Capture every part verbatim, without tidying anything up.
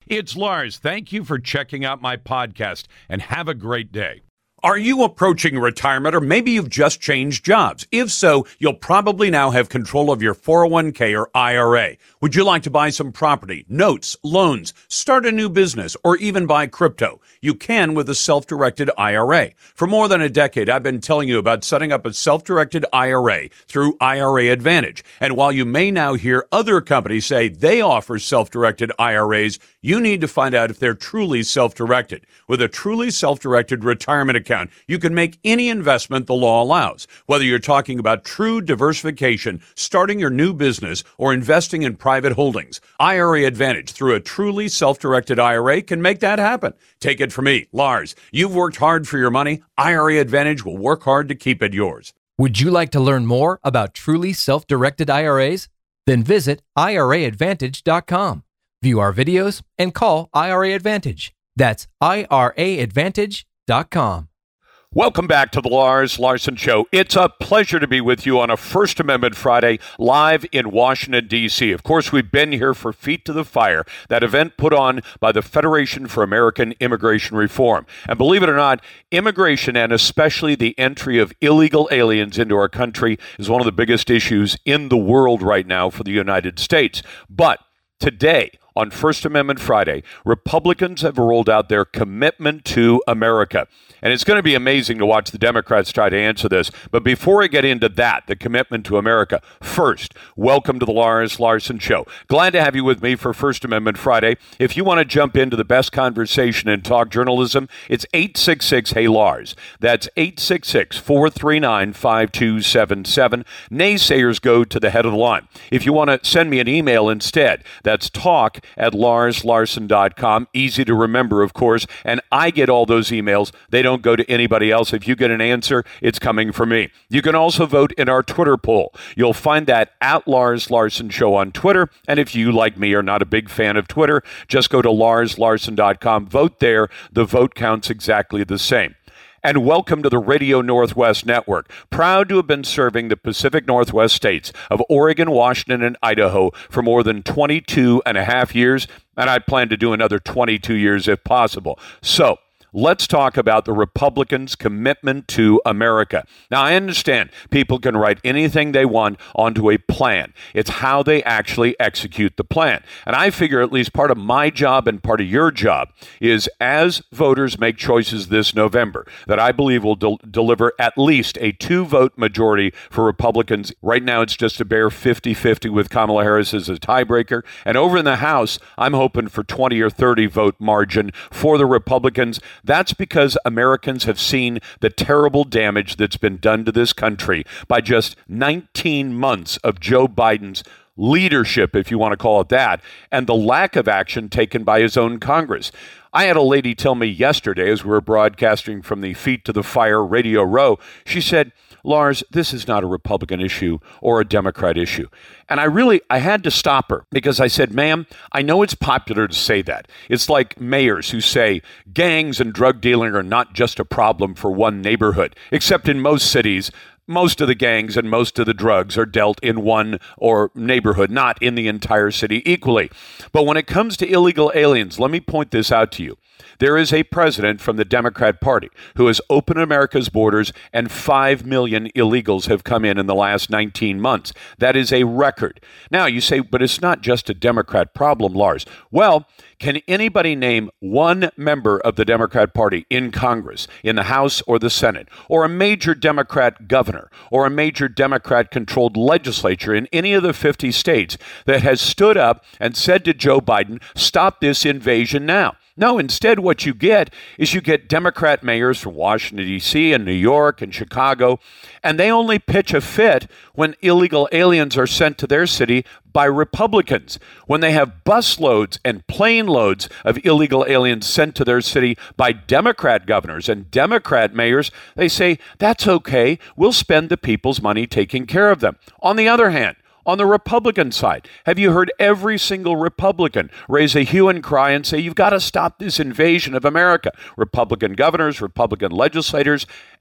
It's Lars. Thank you for checking out my podcast, and have a great day. Are you approaching retirement, or maybe you've just changed jobs? If so, you'll probably now have control of your four oh one k or I R A. Would you like to buy some property, notes, loans, start a new business, or even buy crypto? You can with a self-directed I R A. For more than a decade, I've been telling you about setting up a self-directed I R A through I R A Advantage. And while you may now hear other companies say they offer self-directed I R As, you need to find out if they're truly self-directed. With a truly self-directed retirement account, you can make any investment the law allows. Whether you're talking about true diversification, starting your new business, or investing in private holdings, I R A Advantage through a truly self-directed I R A can make that happen. Take it from me, Lars. You've worked hard for your money. I R A Advantage will work hard to keep it yours. Would you like to learn more about truly self-directed I R As? Then visit I R A advantage dot com. View our videos and call I R A Advantage. That's I R A advantage dot com. Welcome back to the Lars Larson Show. It's a pleasure to be with you on a First Amendment Friday live in Washington, D C. Of course, we've been here for Feet to the Fire, that event put on by the Federation for American Immigration Reform. And believe it or not, immigration, and especially the entry of illegal aliens into our country, is one of the biggest issues in the world right now for the United States. But today, on First Amendment Friday, Republicans have rolled out their commitment to America. And it's going to be amazing to watch the Democrats try to answer this. But before I get into that, the commitment to America, first, welcome to the Lars Larson Show. Glad to have you with me for First Amendment Friday. If you want to jump into the best conversation in talk journalism, it's eight six six, hey Lars. That's eight six six, four three nine, five two seven seven. Naysayers go to the head of the line. If you want to send me an email instead, that's talk at lars larson dot com. Easy to remember, of course, and I get all those emails. They don't go to anybody else. If you get an answer, it's coming from me. You can also vote in our Twitter poll. You'll find that at Lars Larson Show on Twitter, and if you, like me, are not a big fan of Twitter, just go to lars larson dot com. Vote there. The vote counts exactly the same. And welcome to the Radio Northwest Network. Proud to have been serving the Pacific Northwest states of Oregon, Washington, and Idaho for more than twenty-two and a half years, and I plan to do another twenty-two years if possible. So, let's talk about the Republicans' commitment to America. Now, I understand people can write anything they want onto a plan. It's how they actually execute the plan. And I figure at least part of my job and part of your job is, as voters make choices this November, that I believe will del- deliver at least a two-vote majority for Republicans. Right now, it's just a bare fifty-fifty with Kamala Harris as a tiebreaker. And over in the House, I'm hoping for twenty or thirty vote margin for the Republicans. That's because Americans have seen the terrible damage that's been done to this country by just nineteen months of Joe Biden's leadership, if you want to call it that, and the lack of action taken by his own Congress. I had a lady tell me yesterday, as we were broadcasting from the Feet to the Fire Radio Row, she said, Lars, this is not a Republican issue or a Democrat issue. And I really, I had to stop her because I said, ma'am, I know it's popular to say that. It's like mayors who say gangs and drug dealing are not just a problem for one neighborhood, except in most cities, most of the gangs and most of the drugs are dealt in one or neighborhood, not in the entire city equally. But when it comes to illegal aliens, let me point this out to you. There is a president from the Democrat Party who has opened America's borders, and five million illegals have come in in the last nineteen months. That is a record. Now, you say, but it's not just a Democrat problem, Lars. Well, can anybody name one member of the Democrat Party in Congress, in the House or the Senate, or a major Democrat governor, or a major Democrat-controlled legislature in any of the fifty states that has stood up and said to Joe Biden, stop this invasion now? No, instead what you get is you get Democrat mayors from Washington, D C and New York and Chicago, and they only pitch a fit when illegal aliens are sent to their city by Republicans. When they have busloads and plane loads of illegal aliens sent to their city by Democrat governors and Democrat mayors, they say, that's okay, we'll spend the people's money taking care of them. On the other hand, on the Republican side, have you heard every single Republican raise a hue and cry and say, you've got to stop this invasion of America? Republican governors, Republican legislators,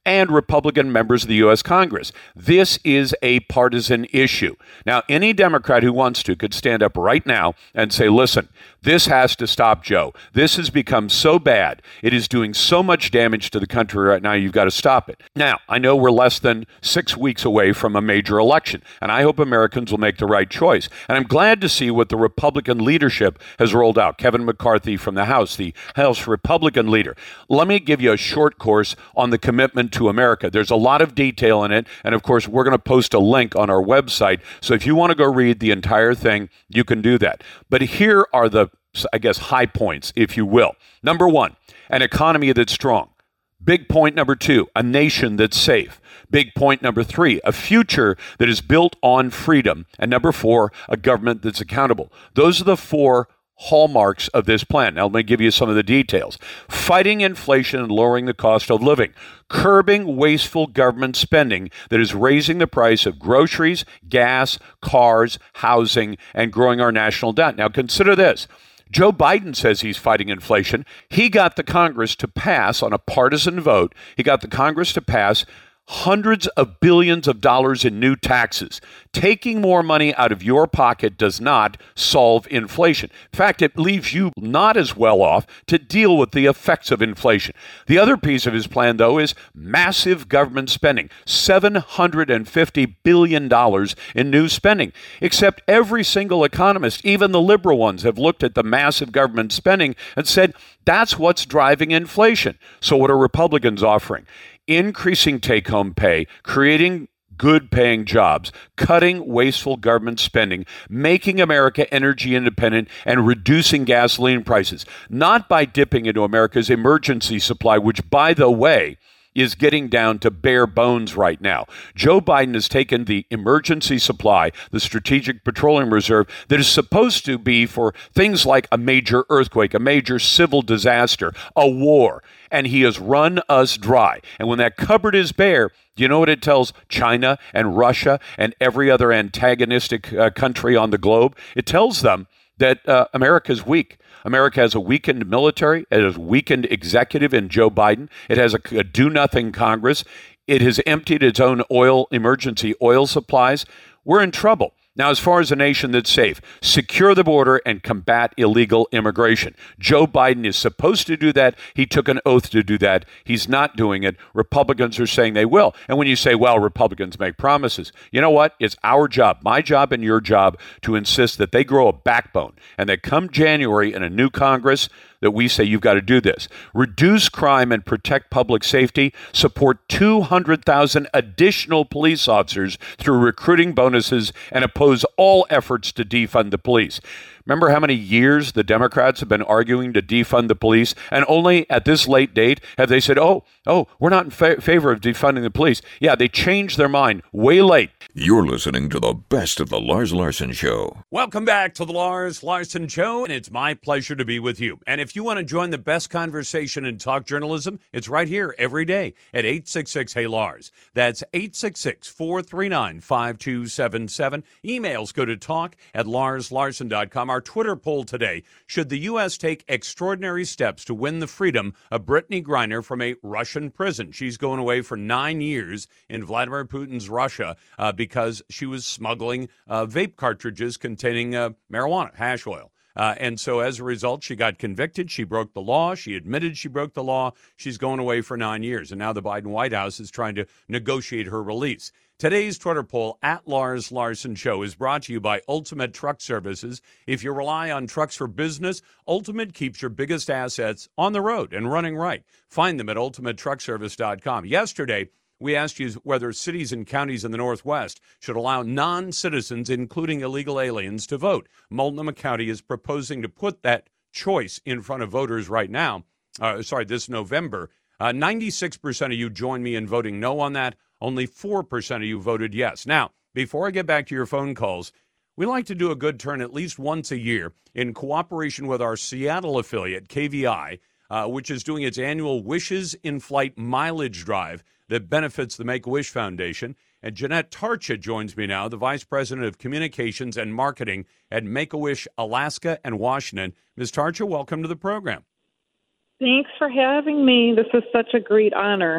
and Republican members of the U S Congress. This is a partisan issue. Now, any Democrat who wants to could stand up right now and say, listen, this has to stop, Joe. This has become so bad. It is doing so much damage to the country right now. You've got to stop it. Now, I know we're less than six weeks away from a major election, and I hope Americans will make the right choice. And I'm glad to see what the Republican leadership has rolled out. Kevin McCarthy from the House, the House Republican leader. Let me give you a short course on the commitment to America. There's a lot of detail in it, and of course, we're going to post a link on our website. So if you want to go read the entire thing, you can do that. But here are the, I guess, high points, if you will. Number one, an economy that's strong. Big point number two, a nation that's safe. Big point number three, a future that is built on freedom. And number four, a government that's accountable. Those are the four hallmarks of this plan. Now, let me give you some of the details. Fighting inflation and lowering the cost of living. Curbing wasteful government spending that is raising the price of groceries, gas, cars, housing, and growing our national debt. Now, consider this. Joe Biden says he's fighting inflation. He got the Congress to pass on a partisan vote. He got the Congress to pass hundreds of billions of dollars in new taxes. Taking more money out of your pocket does not solve inflation. In fact, it leaves you not as well off to deal with the effects of inflation. The other piece of his plan, though, is massive government spending, seven hundred fifty billion dollars in new spending. Except every single economist, even the liberal ones, have looked at the massive government spending and said, that's what's driving inflation. So what are Republicans offering? Increasing take-home pay, creating good-paying jobs, cutting wasteful government spending, making America energy independent, and reducing gasoline prices. Not by dipping into America's emergency supply, which, by the way, is getting down to bare bones right now. Joe Biden has taken the emergency supply, the Strategic Petroleum Reserve, that is supposed to be for things like a major earthquake, a major civil disaster, a war, and he has run us dry. And when that cupboard is bare, do you know what it tells China and Russia and every other antagonistic uh, country on the globe? It tells them that uh, America is weak. America has a weakened military. It has a weakened executive in Joe Biden. It has a, a do-nothing Congress. It has emptied its own oil, emergency oil supplies. We're in trouble. Now, as far as a nation that's safe, secure the border and combat illegal immigration. Joe Biden is supposed to do that. He took an oath to do that. He's not doing it. Republicans are saying they will. And when you say, well, Republicans make promises, you know what? It's our job, my job and your job, to insist that they grow a backbone and that come January in a new Congress, that we say you've got to do this. Reduce crime and protect public safety. Support two hundred thousand additional police officers through recruiting bonuses and oppose all efforts to defund the police. Remember how many years the Democrats have been arguing to defund the police? And only at this late date have they said, oh, oh, we're not in fa- favor of defunding the police. Yeah, they changed their mind way late. You're listening to the best of the Lars Larson Show. Welcome back to the Lars Larson Show, and it's my pleasure to be with you. And if you want to join the best conversation in talk journalism, it's right here every day at eight six six, hey Lars. That's eight six six, four three nine, five two seven seven. Emails go to talk at lars larson dot com. Our Twitter poll today, should the U S take extraordinary steps to win the freedom of Brittany Griner from a Russian prison? She's going away for nine years in Vladimir Putin's Russia uh, because she was smuggling uh, vape cartridges containing uh, marijuana, hash oil. Uh, and so as a result, she got convicted. She broke the law. She admitted she broke the law. She's going away for nine years. And now the Biden White House is trying to negotiate her release. Today's Twitter poll, at Lars Larson Show, is brought to you by Ultimate Truck Services. If you rely on trucks for business, Ultimate keeps your biggest assets on the road and running right. Find them at ultimate truck service dot com. Yesterday, we asked you whether cities and counties in the Northwest should allow non-citizens, including illegal aliens, to vote. Multnomah County is proposing to put that choice in front of voters right now. Uh, sorry, this November. Uh, ninety-six percent of you joined me in voting no on that. Only four percent of you voted yes. Now, before I get back to your phone calls, we like to do a good turn at least once a year in cooperation with our Seattle affiliate, K V I, uh, which is doing its annual Wishes in Flight mileage drive that benefits the Make-A-Wish Foundation. And Jeanette Tarcha joins me now, the Vice President of Communications and Marketing at Make-A-Wish Alaska and Washington. Miz Tarcha, welcome to the program. Thanks for having me. This is such a great honor.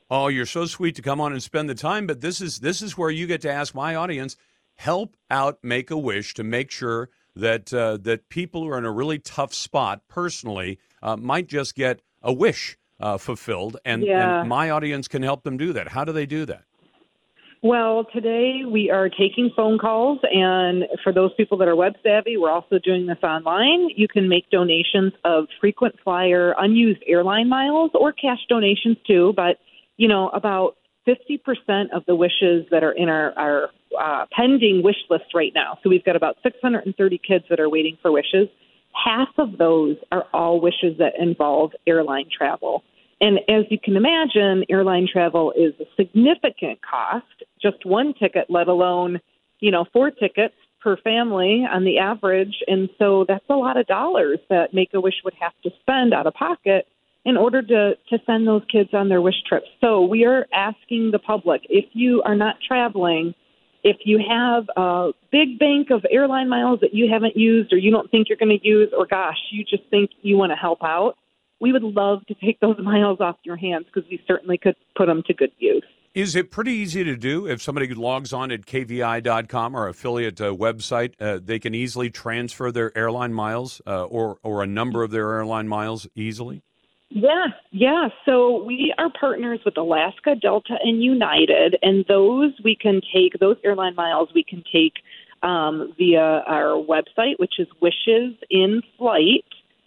Oh, you're so sweet to come on and spend the time, but this is this is where you get to ask my audience, help out Make-A-Wish to make sure that uh, that people who are in a really tough spot personally uh, might just get a wish uh, fulfilled, and, Yeah. and my audience can help them do that. How do they do that? Well, today we are taking phone calls, and for those people that are web savvy, we're also doing this online. You can make donations of frequent flyer, unused airline miles, or cash donations too. But, you know, about fifty percent of the wishes that are in our, our uh, pending wish list right now. So we've got about six hundred thirty kids that are waiting for wishes. Half of those are all wishes that involve airline travel. And as you can imagine, airline travel is a significant cost. Just one ticket, let alone, you know, four tickets per family on the average. And so that's a lot of dollars that Make-A-Wish would have to spend out of pocket in order to, to send those kids on their wish trips. So we are asking the public, if you are not traveling, if you have a big bank of airline miles that you haven't used or you don't think you're going to use, or gosh, you just think you want to help out, we would love to take those miles off your hands because we certainly could put them to good use. Is it pretty easy to do? If somebody logs on at K V I dot com, our affiliate uh, website, uh, they can easily transfer their airline miles uh, or, or a number of their airline miles easily? Yeah, yeah. So we are partners with Alaska, Delta, and United, and those we can take, those airline miles we can take um, via our website, which is wishesinflight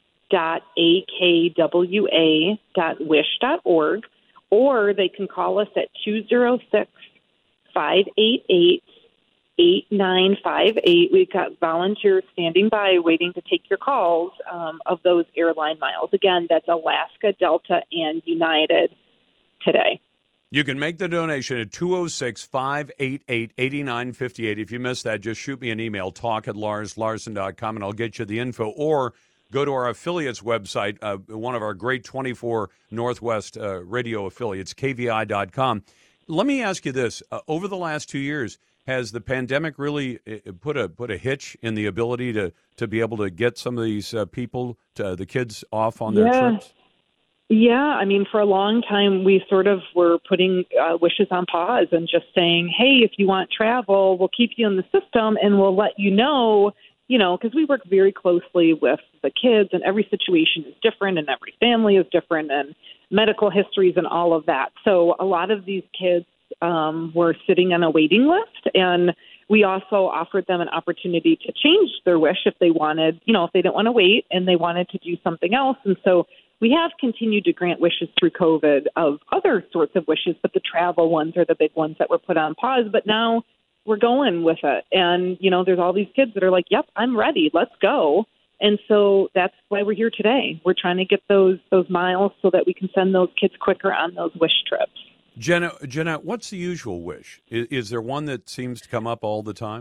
dot a k w a dot wish dot org, or they can call us at two oh six, five eight eight, eight nine five eight. We've got volunteers standing by waiting to take your calls um, of those airline miles. Again, that's Alaska, Delta, and United today. You can make the donation at two oh six, five eight eight, eight nine five eight. If you missed that, just shoot me an email, talk at lars larson dot com, and I'll get you the info. Or go to our affiliates website, uh, one of our great twenty-four Northwest uh, radio affiliates, K V I dot com. Let me ask you this. Uh, over the last two years, has the pandemic really uh, put a put a hitch in the ability to, to be able to get some of these uh, people, to, the kids, off on their Yeah. trips? Yeah, I mean, for a long time, we sort of were putting uh, wishes on pause and just saying, hey, if you want travel, we'll keep you in the system and we'll let you know, you know, because we work very closely with the kids and every situation is different and every family is different and medical histories and all of that. So a lot of these kids um, were sitting on a waiting list, and we also offered them an opportunity to change their wish if they wanted, you know, if they didn't want to wait and they wanted to do something else. And so we have continued to grant wishes through COVID of other sorts of wishes, but the travel ones are the big ones that were put on pause. But now we're going with it. And, you know, there's all these kids that are like, yep, I'm ready. Let's go. And so that's why we're here today. We're trying to get those those miles so that we can send those kids quicker on those wish trips. Jenna, Jenna, what's the usual wish? Is, is there one that seems to come up all the time?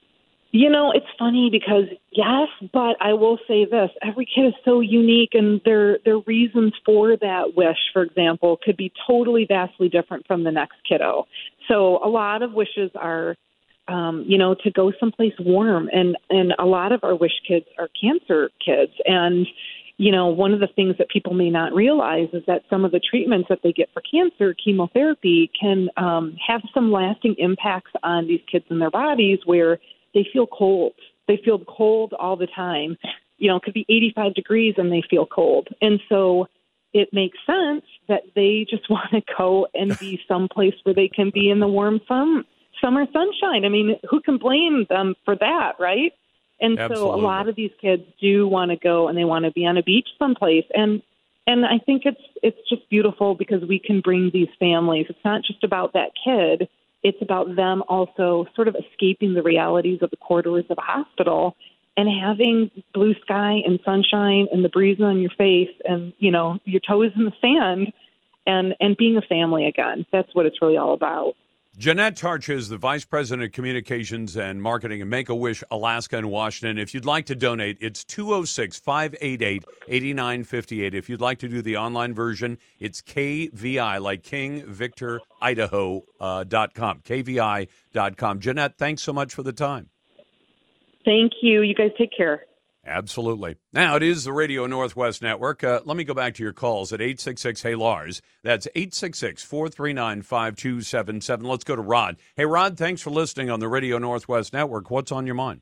You know, it's funny because, yes, but I will say this. Every kid is so unique, and their their reasons for that wish, for example, could be totally vastly different from the next kiddo. So a lot of wishes are, um, you know, to go someplace warm. And, and a lot of our wish kids are cancer kids. And, you know, one of the things that people may not realize is that some of the treatments that they get for cancer, chemotherapy, can um, have some lasting impacts on these kids in their bodies where they feel cold. They feel cold all the time. You know, it could be eighty-five degrees and they feel cold. And so it makes sense that they just want to go and be someplace where they can be in the warm sun, summer sunshine. I mean, who can blame them for that, right? And Absolutely. so a lot of these kids do want to go and they want to be on a beach someplace. And and I think it's it's just beautiful because we can bring these families. It's not just about that kid. It's about them also sort of escaping the realities of the corridors of a hospital and having blue sky and sunshine and the breeze on your face and, you know, your toes in the sand and, and being a family again. That's what it's really all about. Jeanette Tarcha is the Vice President of Communications and Marketing at Make-A-Wish Alaska and Washington. If you'd like to donate, it's two oh six, five eight eight, eight nine five eight. If you'd like to do the online version, it's K V I, like King Victor Idaho uh, dot com, K V I dot com. Jeanette, thanks so much for the time. Thank you. You guys take care. Absolutely. Now, it is the Radio Northwest Network. Uh, let me go back to your calls at eight six six, hey, Lars. That's eight six six, four three nine, five two seven seven. Let's go to Rod. Hey, Rod, thanks for listening on the Radio Northwest Network. What's on your mind?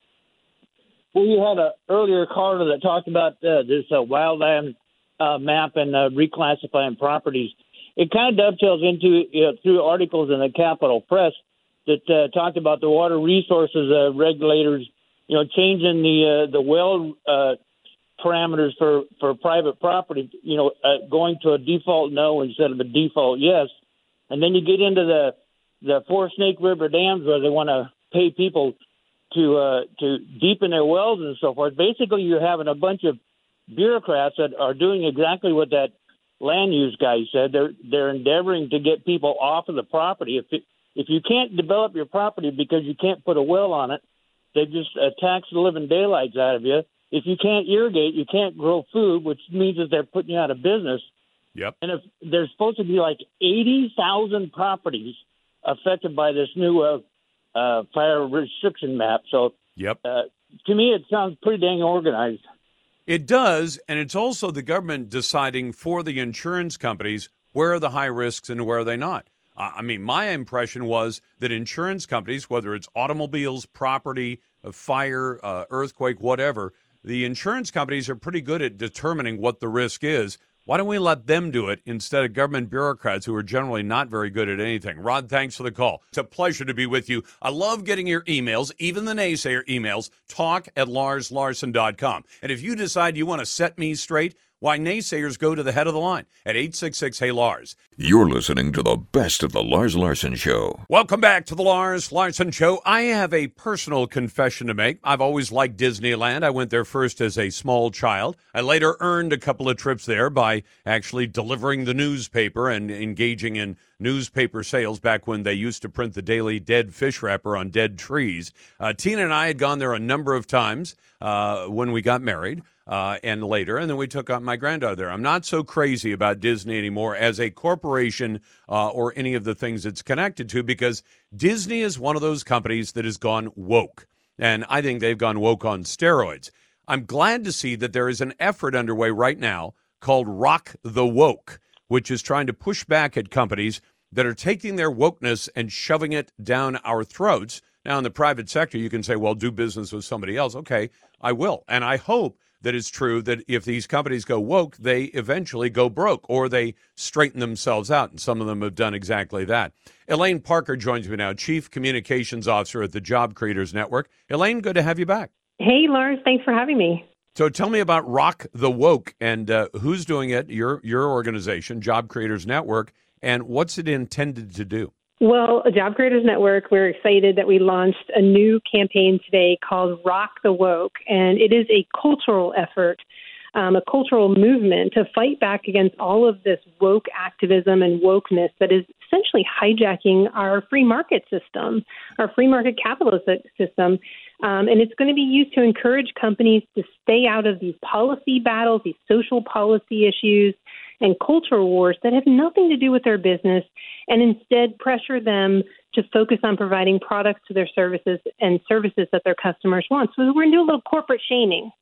Well, you had an earlier caller that talked about uh, this uh, wildland uh, map and uh, reclassifying properties. It kind of dovetails into, you know, through articles in the Capital Press that uh, talked about the water resources uh, regulators, you know, changing the uh, the well uh, parameters for, for private property, you know, uh, going to a default no instead of a default yes. And then you get into the the four Snake River dams where they want to pay people to uh, to deepen their wells and so forth. Basically, you're having a bunch of bureaucrats that are doing exactly what that land use guy said. They're they're endeavoring to get people off of the property. If it, if you can't develop your property because you can't put a well on it, they just uh, tax the living daylights out of you. If you can't irrigate, you can't grow food, which means that they're putting you out of business. Yep. And if there's supposed to be like eighty thousand properties affected by this new uh, uh, fire restriction map. So Yep. uh, to me, it sounds pretty dang organized. It does, and it's also the government deciding for the insurance companies where are the high risks and where are they not. Uh, I mean, my impression was that insurance companies, whether it's automobiles, property, uh, fire, uh, earthquake, whatever, the insurance companies are pretty good at determining what the risk is. Why don't we let them do it instead of government bureaucrats who are generally not very good at anything? Rod, thanks for the call. It's a pleasure to be with you. I love getting your emails, even the naysayer emails, talk at lars larson dot com. And if you decide you want to set me straight, why, naysayers go to the head of the line at eight six six, hey, Lars. You're listening to the best of the Lars Larson Show. Welcome back to the Lars Larson Show. I have a personal confession to make. I've always liked Disneyland. I went there first as a small child. I later earned a couple of trips there by actually delivering the newspaper and engaging in newspaper sales back when they used to print the daily dead fish wrapper on dead trees. Uh, Tina and I had gone there a number of times uh, when we got married. Uh, and later, and then we took out my granddaughter there. I'm not so crazy about Disney anymore as a corporation uh, or any of the things it's connected to, because Disney is one of those companies that has gone woke, and I think they've gone woke on steroids. I'm glad to see that there is an effort underway right now called Rock the Woke, which is trying to push back at companies that are taking their wokeness and shoving it down our throats. Now, in the private sector, you can say, well, do business with somebody else. Okay, I will, and I hope that it's true that if these companies go woke, they eventually go broke or they straighten themselves out, and some of them have done exactly that. Elaine Parker joins me now, Chief Communications Officer at the Job Creators Network. Elaine, good to have you back. Hey, Lars, thanks for having me. So tell me about Rock the Woke and uh, who's doing it, your your organization, Job Creators Network, and what's it intended to do? Well, Job Creators Network, we're excited that we launched a new campaign today called Rock the Woke, and it is a cultural effort, um, a cultural movement to fight back against all of this woke activism and wokeness that is essentially hijacking our free market system, our free market capitalist system. Um, and it's going to be used to encourage companies to stay out of these policy battles, these social policy issues, and culture wars that have nothing to do with their business, and instead pressure them to focus on providing products to their services and services that their customers want. So we're going to do a little corporate shaming.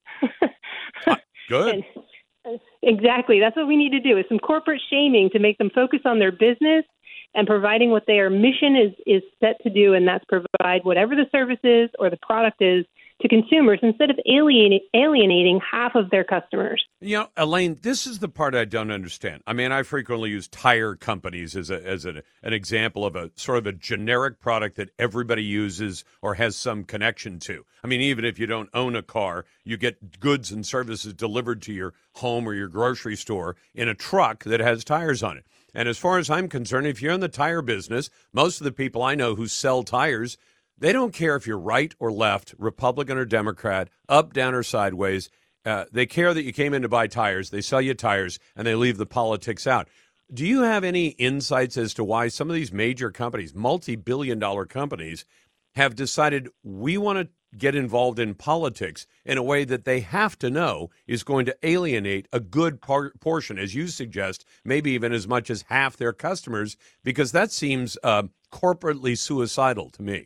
Good. And, exactly. That's what we need to do, is some corporate shaming to make them focus on their business and providing what their mission is, is set to do, and that's provide whatever the service is or the product is to consumers instead of alienating, alienating half of their customers. You know, Elaine, this is the part I don't understand. I mean, I frequently use tire companies as a, as a, an example of a sort of a generic product that everybody uses or has some connection to. I mean, even if you don't own a car, you get goods and services delivered to your home or your grocery store in a truck that has tires on it. And as far as I'm concerned, if you're in the tire business, most of the people I know who sell tires, they don't care if you're right or left, Republican or Democrat, up, down, or sideways. Uh, they care that you came in to buy tires. They sell you tires, and they leave the politics out. Do you have any insights as to why some of these major companies, multi-billion dollar companies, have decided we want to get involved in politics in a way that they have to know is going to alienate a good par- portion, as you suggest, maybe even as much as half their customers, because that seems uh, corporately suicidal to me?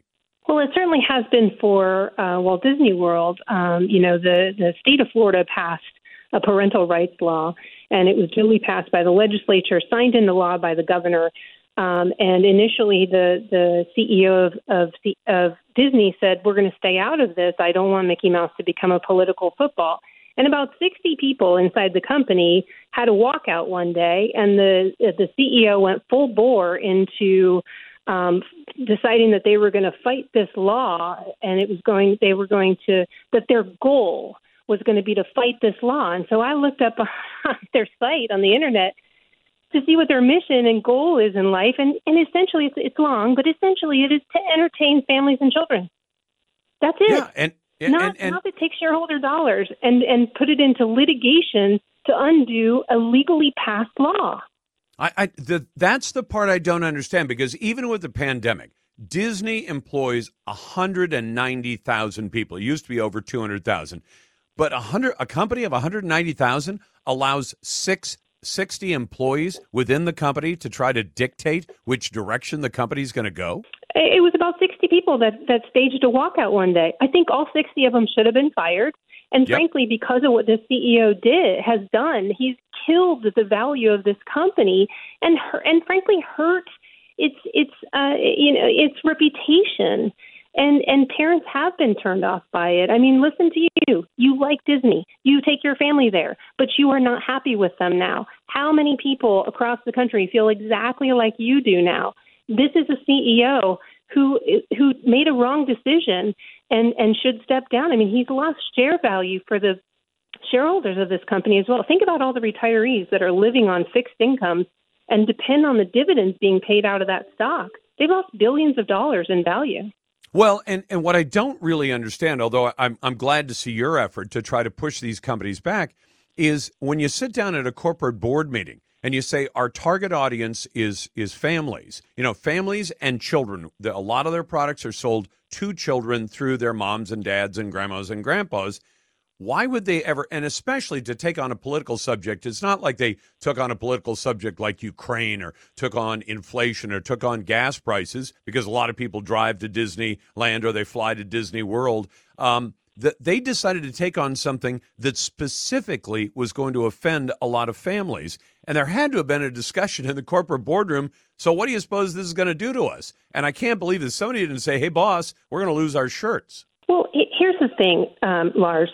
Well, it certainly has been for uh, Walt Disney World. Um, you know, the, the state of Florida passed a parental rights law, and it was duly passed by the legislature, signed into law by the governor. Um, and initially, the, the C E O of, of, of Disney said, we're going to stay out of this. I don't want Mickey Mouse to become a political football. And about sixty people inside the company had a walkout one day, and the the C E O went full bore into um, deciding that they were going to fight this law, and it was going they were going to that their goal was going to be to fight this law. And so I looked up on their site on the internet to see what their mission and goal is in life, and, and essentially it's, it's long, but essentially it is to entertain families and children. That's it. Yeah, and. Not, and, and, not to take shareholder dollars and, and put it into litigation to undo a legally passed law. I, I the, that's the part I don't understand, because even with the pandemic, Disney employs one hundred ninety thousand people. It used to be over two hundred thousand. But a, hundred, a company of one hundred ninety thousand allows six, sixty employees within the company to try to dictate which direction the company's going to go? It was about sixty people that, that staged a walkout one day. I think all sixty of them should have been fired. And Yep. frankly, because of what the C E O did has done, he's killed the value of this company and and frankly hurt its its uh, you know its reputation. And and parents have been turned off by it. I mean, listen to you. You like Disney. You take your family there, but you are not happy with them now. How many people across the country feel exactly like you do now? This is a C E O who who made a wrong decision and, and should step down. I mean, he's lost share value for the shareholders of this company as well. Think about all the retirees that are living on fixed incomes and depend on the dividends being paid out of that stock. They've lost billions of dollars in value. Well, and, and what I don't really understand, although I'm I'm glad to see your effort to try to push these companies back, is when you sit down at a corporate board meeting and you say our target audience is is families, you know, families and children. The, a lot of their products are sold to children through their moms and dads and grandmas and grandpas. Why would they ever, and especially to take on a political subject, it's not like they took on a political subject like Ukraine or took on inflation or took on gas prices, because a lot of people drive to Disneyland or they fly to Disney World. Um, that they decided to take on something that specifically was going to offend a lot of families. And there had to have been a discussion in the corporate boardroom. So what do you suppose this is going to do to us? And I can't believe that somebody didn't say, hey, boss, we're going to lose our shirts. Well, here's the thing, um, Lars.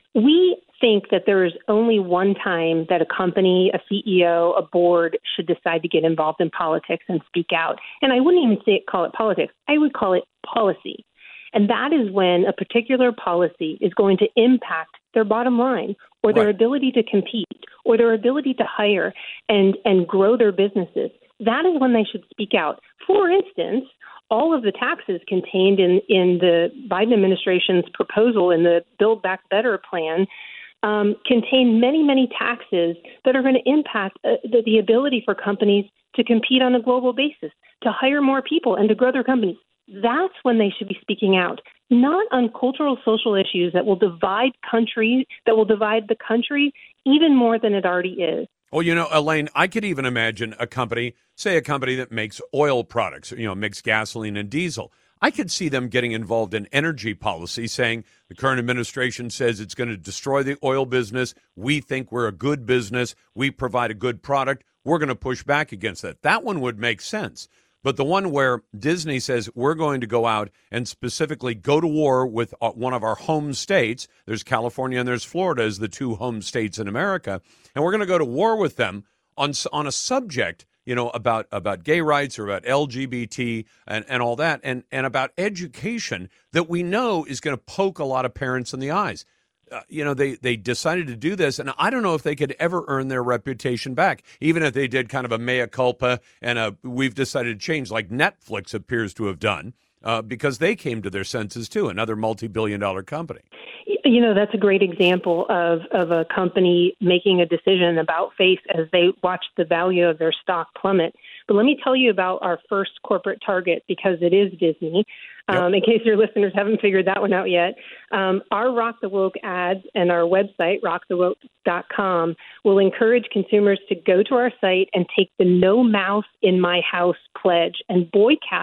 We think that there is only one time that a company, a C E O, a board should decide to get involved in politics and speak out. And I wouldn't even say call it politics. I would call it policy. And that is when a particular policy is going to impact their bottom line or their Right. ability to compete or their ability to hire and, and grow their businesses. That is when they should speak out. For instance, all of the taxes contained in, in the Biden administration's proposal in the Build Back Better plan um, contain many, many taxes that are going to impact uh, the, the ability for companies to compete on a global basis, to hire more people and to grow their companies. That's when they should be speaking out, not on cultural, social issues that will divide country, that will divide the country even more than it already is. Well, you know, Elaine, I could even imagine a company, say a company that makes oil products, you know, makes gasoline and diesel. I could see them getting involved in energy policy, saying the current administration says it's going to destroy the oil business. We think we're a good business. We provide a good product. We're going to push back against that. That one would make sense. But the one where Disney says we're going to go out and specifically go to war with one of our home states, there's California and there's Florida as the two home states in America, and we're going to go to war with them on on a subject, you know, about about gay rights or about L G B T and, and all that, and, and about education that we know is going to poke a lot of parents in the eyes. Uh, you know, they, they decided to do this, and I don't know if they could ever earn their reputation back, even if they did kind of a mea culpa and a we've decided to change, like Netflix appears to have done, uh, because they came to their senses, too, another multi-billion dollar company. You know, that's a great example of, of a company making a decision about face as they watch the value of their stock plummet. But let me tell you about our first corporate target, because it is Disney. Um, yep. In case your listeners haven't figured that one out yet, um, our Rock the Woke ads and our website, rock the woke dot com, will encourage consumers to go to our site and take the No Mouse in My House pledge and boycott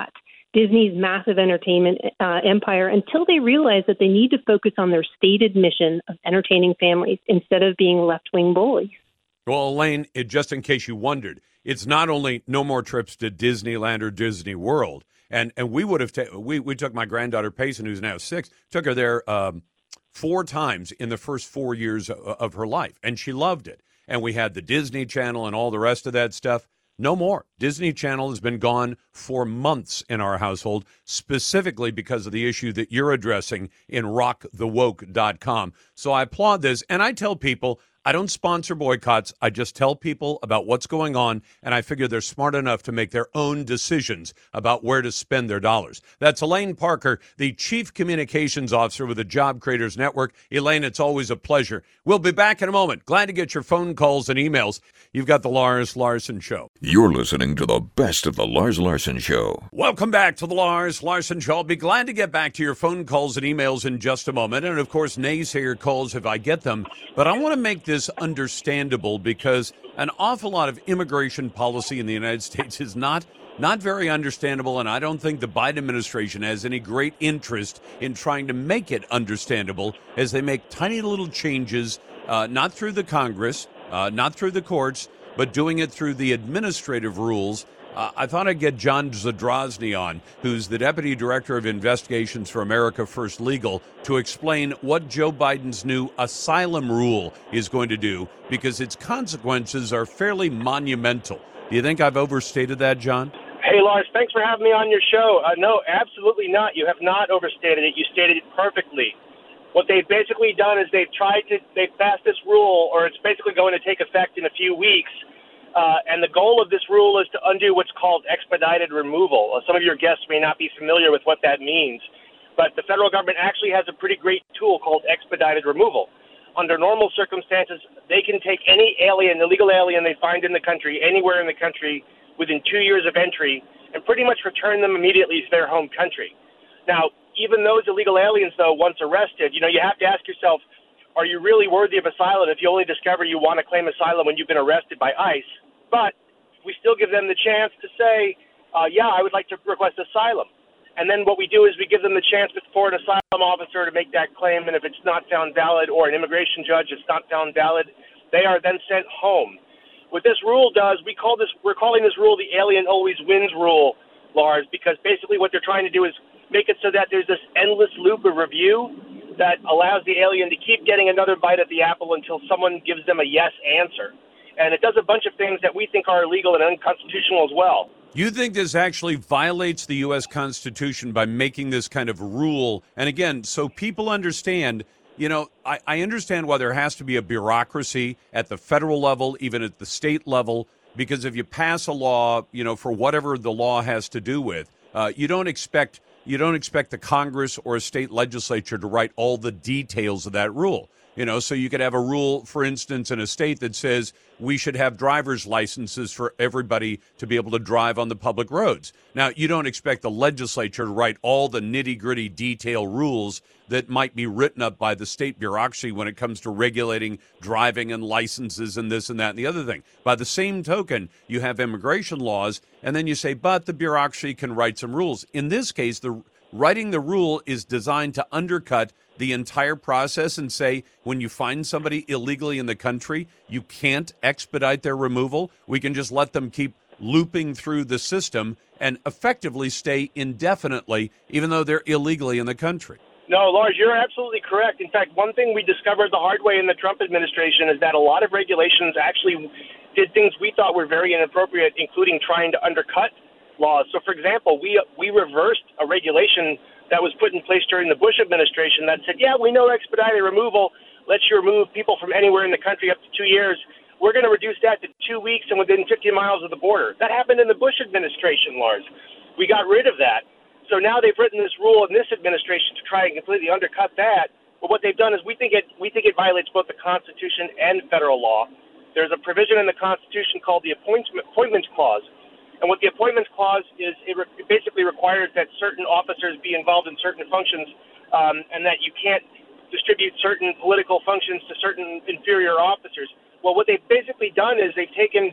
Disney's massive entertainment uh, empire until they realize that they need to focus on their stated mission of entertaining families instead of being left-wing bullies. Well, Elaine, it, just in case you wondered, it's not only no more trips to Disneyland or Disney World, and and we would have ta- we we took my granddaughter Payson, who's now six, took her there um, four times in the first four years of, of her life, and she loved it. And we had the Disney Channel and all the rest of that stuff. No more. Disney Channel has been gone for months in our household, specifically because of the issue that you're addressing in rock the woke dot com. So I applaud this, and I tell people, I don't sponsor boycotts. I just tell people about what's going on, and I figure they're smart enough to make their own decisions about where to spend their dollars. That's Elaine Parker, the Chief Communications Officer with the Job Creators Network. Elaine, it's always a pleasure. We'll be back in a moment. Glad to get your phone calls and emails. You've got the Lars Larson Show. You're listening to the best of the Lars Larson Show. Welcome back to the Lars Larson Show. I'll be glad to get back to your phone calls and emails in just a moment. And, of course, naysayer calls if I get them. But I want to make this understandable because an awful lot of immigration policy in the United States is not not very understandable, and I don't think the Biden administration has any great interest in trying to make it understandable as they make tiny little changes, uh, not through the Congress, uh, not through the courts, but doing it through the administrative rules. Uh, I thought I'd get John Zadrozny on, who's the Deputy Director of Investigations for America First Legal, to explain what Joe Biden's new asylum rule is going to do, because its consequences are fairly monumental. Do you think I've overstated that, John? Hey, Lars, thanks for having me on your show. Uh, no, absolutely not. You have not overstated it. You stated it perfectly. What they've basically done is they've tried to, they've passed this rule, or it's basically going to take effect in a few weeks. Uh, and the goal of this rule is to undo what's called expedited removal. Uh, some of your guests may not be familiar with what that means, but the federal government actually has a pretty great tool called expedited removal. Under normal circumstances, they can take any alien, illegal alien they find in the country, anywhere in the country, within two years of entry, and pretty much return them immediately to their home country. Now, even those illegal aliens, though, once arrested, you know, you have to ask yourself, are you really worthy of asylum if you only discover you want to claim asylum when you've been arrested by ICE? But we still give them the chance to say, uh, yeah, I would like to request asylum. And then what we do is we give them the chance for an asylum officer to make that claim, and if it's not found valid, or an immigration judge, it's not found valid, they are then sent home. What this rule does, we call this, we're calling this rule the alien always wins rule, Lars, because basically what they're trying to do is make it so that there's this endless loop of review that allows the alien to keep getting another bite at the apple until someone gives them a yes answer. And it does a bunch of things that we think are illegal and unconstitutional as well. You think this actually violates the U S Constitution by making this kind of rule? And again, so people understand, you know, I, I understand why there has to be a bureaucracy at the federal level, even at the state level, because if you pass a law, you know, for whatever the law has to do with, uh, you don't expect you don't expect the Congress or a state legislature to write all the details of that rule. You know, so you could have a rule, for instance, in a state that says we should have driver's licenses for everybody to be able to drive on the public roads. Now, you don't expect the legislature to write all the nitty-gritty detail rules that might be written up by the state bureaucracy when it comes to regulating driving and licenses and this and that and the other thing. By the same token, you have immigration laws, and then you say, but the bureaucracy can write some rules. In this case, the writing the rule is designed to undercut the entire process and say when you find somebody illegally in the country, you can't expedite their removal. We can just let them keep looping through the system and effectively stay indefinitely, even though they're illegally in the country. No, Lars, you're absolutely correct. In fact, one thing we discovered the hard way in the Trump administration is that a lot of regulations actually did things we thought were very inappropriate, including trying to undercut laws. So, for example, we we reversed a regulation that was put in place during the Bush administration that said, yeah, we know expedited removal lets you remove people from anywhere in the country up to two years. We're going to reduce that to two weeks and within fifty miles of the border. That happened in the Bush administration, Lars. We got rid of that. So now they've written this rule in this administration to try and completely undercut that. But what they've done is we think it we think it violates both the Constitution and federal law. There's a provision in the Constitution called the Appointment, Appointments Clause. And what the Appointments Clause is, it, re- it basically requires that certain officers be involved in certain functions um, and that you can't distribute certain political functions to certain inferior officers. Well, what they've basically done is they've taken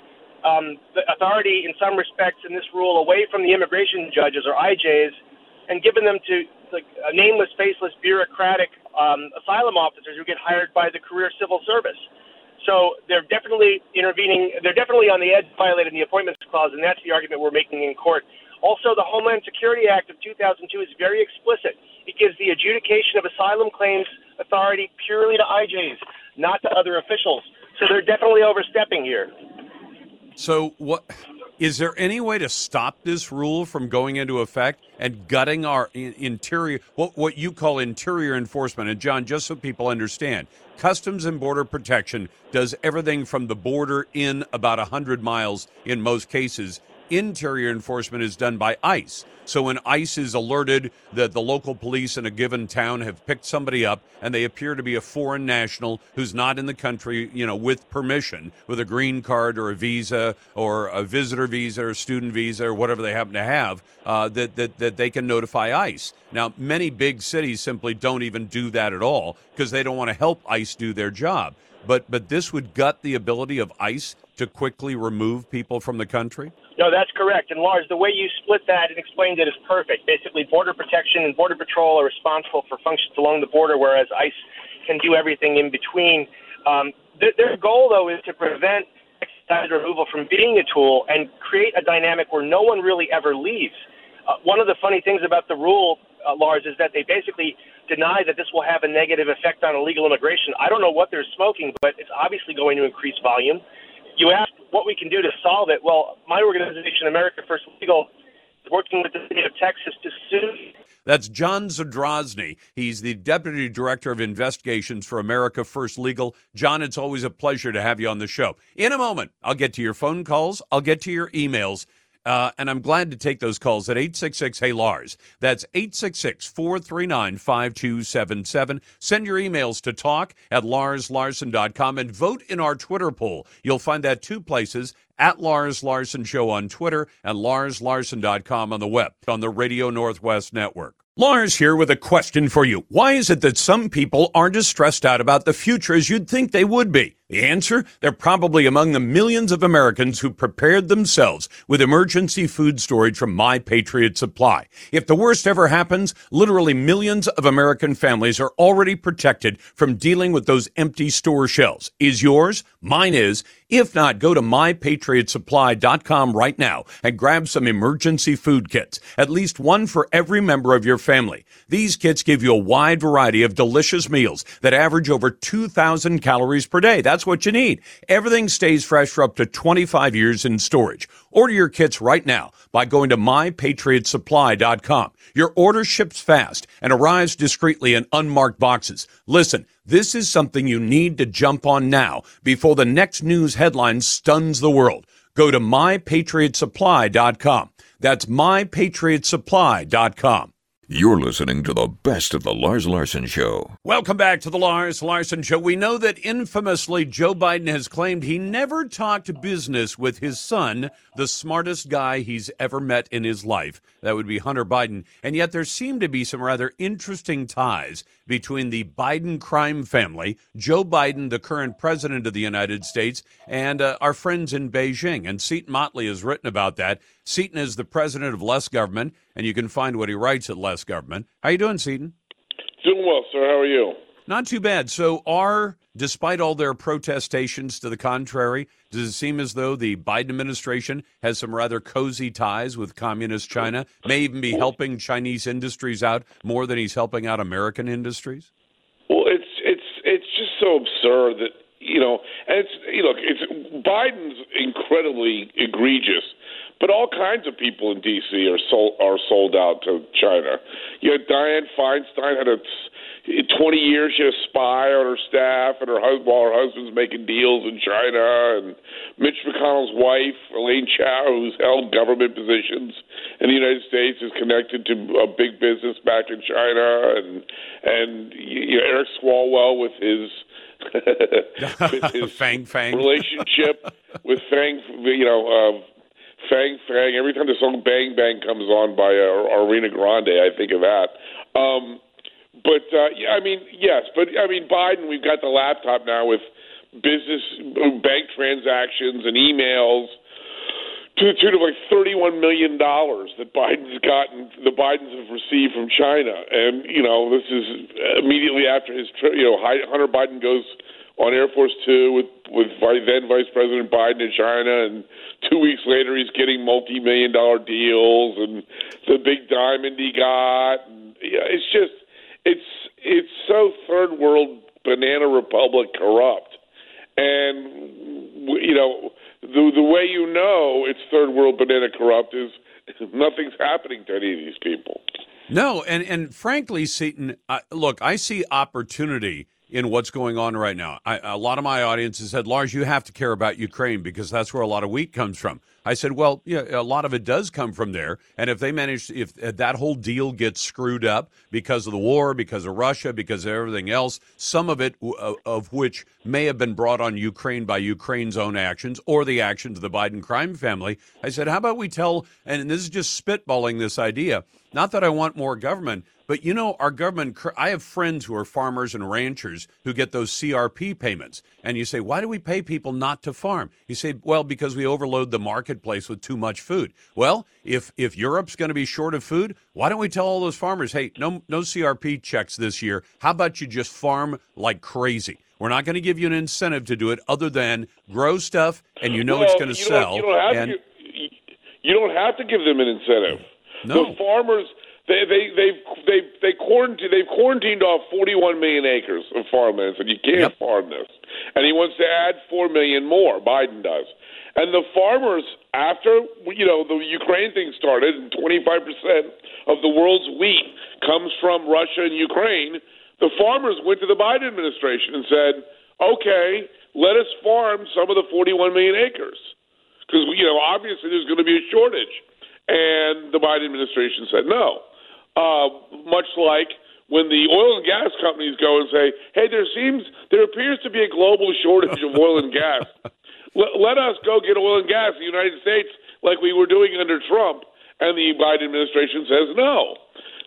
um, the authority in some respects in this rule away from the immigration judges or I Js and given them to like, a nameless, faceless, bureaucratic um, asylum officers who get hired by the career civil service. So they're definitely intervening. They're definitely on the edge of violating the Appointments Clause, and that's the argument we're making in court. Also, the Homeland Security Act of two thousand two is very explicit. It gives the adjudication of asylum claims authority purely to I Js, not to other officials. So they're definitely overstepping here. So what is there any way to stop this rule from going into effect and gutting our in, interior, what, what you call interior enforcement? And John, just so people understand, Customs and Border Protection does everything from the border in about one hundred miles in most cases. Interior enforcement is done by ICE. So when ICE is alerted that the local police in a given town have picked somebody up and they appear to be a foreign national who's not in the country, you know, with permission, with a green card or a visa or a visitor visa or student visa or whatever they happen to have, uh, that, that, that they can notify ICE. Now, many big cities simply don't even do that at all because they don't want to help ICE do their job. But but this would gut the ability of ICE to quickly remove people from the country? No, that's correct. And Lars, the way you split that and explained it is perfect. Basically, Border Protection and Border Patrol are responsible for functions along the border, whereas ICE can do everything in between. Um, th- their goal, though, is to prevent extradition removal from being a tool and create a dynamic where no one really ever leaves. Uh, one of the funny things about the rule, uh, Lars, is that they basically deny that this will have a negative effect on illegal immigration. I don't know what they're smoking, but it's obviously going to increase volume. You asked what we can do to solve it. Well, my organization, America First Legal, is working with the state of Texas to sue. That's John Zadrozny. He's the Deputy Director of Investigations for America First Legal. John, it's always a pleasure to have you on the show. In a moment, I'll get to your phone calls. I'll get to your emails. Uh, and I'm glad to take those calls at eight six six, hey Lars. That's eight six six, four three nine, five two seven seven. Send your emails to talk at lars larson dot com and vote in our Twitter poll. You'll find that two places, at Lars Larson Show on Twitter and lars larson dot com on the web, on the Radio Northwest Network. Lars here with a question for you. Why is it that some people aren't as stressed out about the future as you'd think they would be? The answer? They're probably among the millions of Americans who prepared themselves with emergency food storage from My Patriot Supply. If the worst ever happens, literally millions of American families are already protected from dealing with those empty store shelves. Is yours? Mine is. If not, go to my patriot supply dot com right now and grab some emergency food kits, at least one for every member of your family. These kits give you a wide variety of delicious meals that average over two thousand calories per day. That's what you need. Everything stays fresh for up to twenty-five years in storage. Order your kits right now by going to my patriot supply dot com. Your order ships fast and arrives discreetly in unmarked boxes. Listen, this is something you need to jump on now before the next news headline stuns the world. Go to my patriot supply dot com. That's my patriot supply dot com. You're listening to the best of the Lars Larson Show. Welcome back to the Lars Larson Show. We know that infamously Joe Biden has claimed he never talked business with his son, the smartest guy he's ever met in his life. That would be Hunter Biden. And yet there seem to be some rather interesting ties between the Biden crime family, Joe Biden, the current president of the United States, and uh, our friends in Beijing. And Seton Motley has written about that. Seton is the president of Less Government, and you can find what he writes at Less Government. How you doing, Seton? Doing well, sir. How are you? Not too bad. So are, despite all their protestations to the contrary, does it seem as though the Biden administration has some rather cozy ties with communist China, may even be helping Chinese industries out more than he's helping out American industries? Well, it's it's it's just so absurd that, you know, and it's, you know, it's Biden's incredibly egregious, but all kinds of people in D C are sold are sold out to China. You know, Dianne Feinstein had a twenty years she had a spy on her staff, and her husband, while her husband's making deals in China, and Mitch McConnell's wife, Elaine Chao, who's held government positions in the United States, is connected to a big business back in China, and and you know, Eric Swalwell with his with his Fang Fang relationship with Fang, you know. Uh, Fang Fang. Every time the song "Bang Bang" comes on by uh, Ariana Grande, I think of that. Um, but uh, yeah, I mean, yes, but I mean, Biden. We've got the laptop now with business bank transactions and emails to the tune of like thirty-one million dollars that Biden's gotten, the Bidens have received from China. And, you know, this is immediately after his trip, you know, Hunter Biden goes on Air Force Two with, with then Vice President Biden in China. And two weeks later, he's getting multi-million dollar deals and the big diamond he got. And, yeah, it's just, it's, it's so third world banana republic corrupt. And, you know, The the way you know it's third world banana corrupt is nothing's happening to any of these people. No, and, and frankly, Seaton, uh, look, I see opportunity in what's going on right now. I, a lot of my audience has said, Lars, you have to care about Ukraine because that's where a lot of wheat comes from. I said, well, yeah, a lot of it does come from there. And if they manage, if that whole deal gets screwed up because of the war, because of Russia, because of everything else, some of it uh, of which may have been brought on Ukraine by Ukraine's own actions or the actions of the Biden crime family. I said, how about we tell, and this is just spitballing this idea, not that I want more government, but, you know, our government, I have friends who are farmers and ranchers who get those C R P payments. And you say, why do we pay people not to farm? You say, well, because we overload the marketplace with too much food. Well, if if Europe's going to be short of food, why don't we tell all those farmers, hey, no no C R P checks this year. How about you just farm like crazy? We're not going to give you an incentive to do it other than grow stuff and you know well, it's going to you sell. Don't, you, don't have and, to, you don't have to give them an incentive. No. The farmers... They they they've they they quarantined they've quarantined off forty-one million acres of farmland, and you can't yep. farm this. And he wants to add four million more. Biden does. And the farmers, after you know the Ukraine thing started, and twenty-five percent of the world's wheat comes from Russia and Ukraine, the farmers went to the Biden administration and said, "Okay, let us farm some of the forty-one million acres, because you know obviously there's going to be a shortage." And the Biden administration said no. Uh, much like when the oil and gas companies go and say, hey, there seems, there appears to be a global shortage of oil and gas. Let, let us go get oil and gas in the United States like we were doing under Trump. And the Biden administration says no.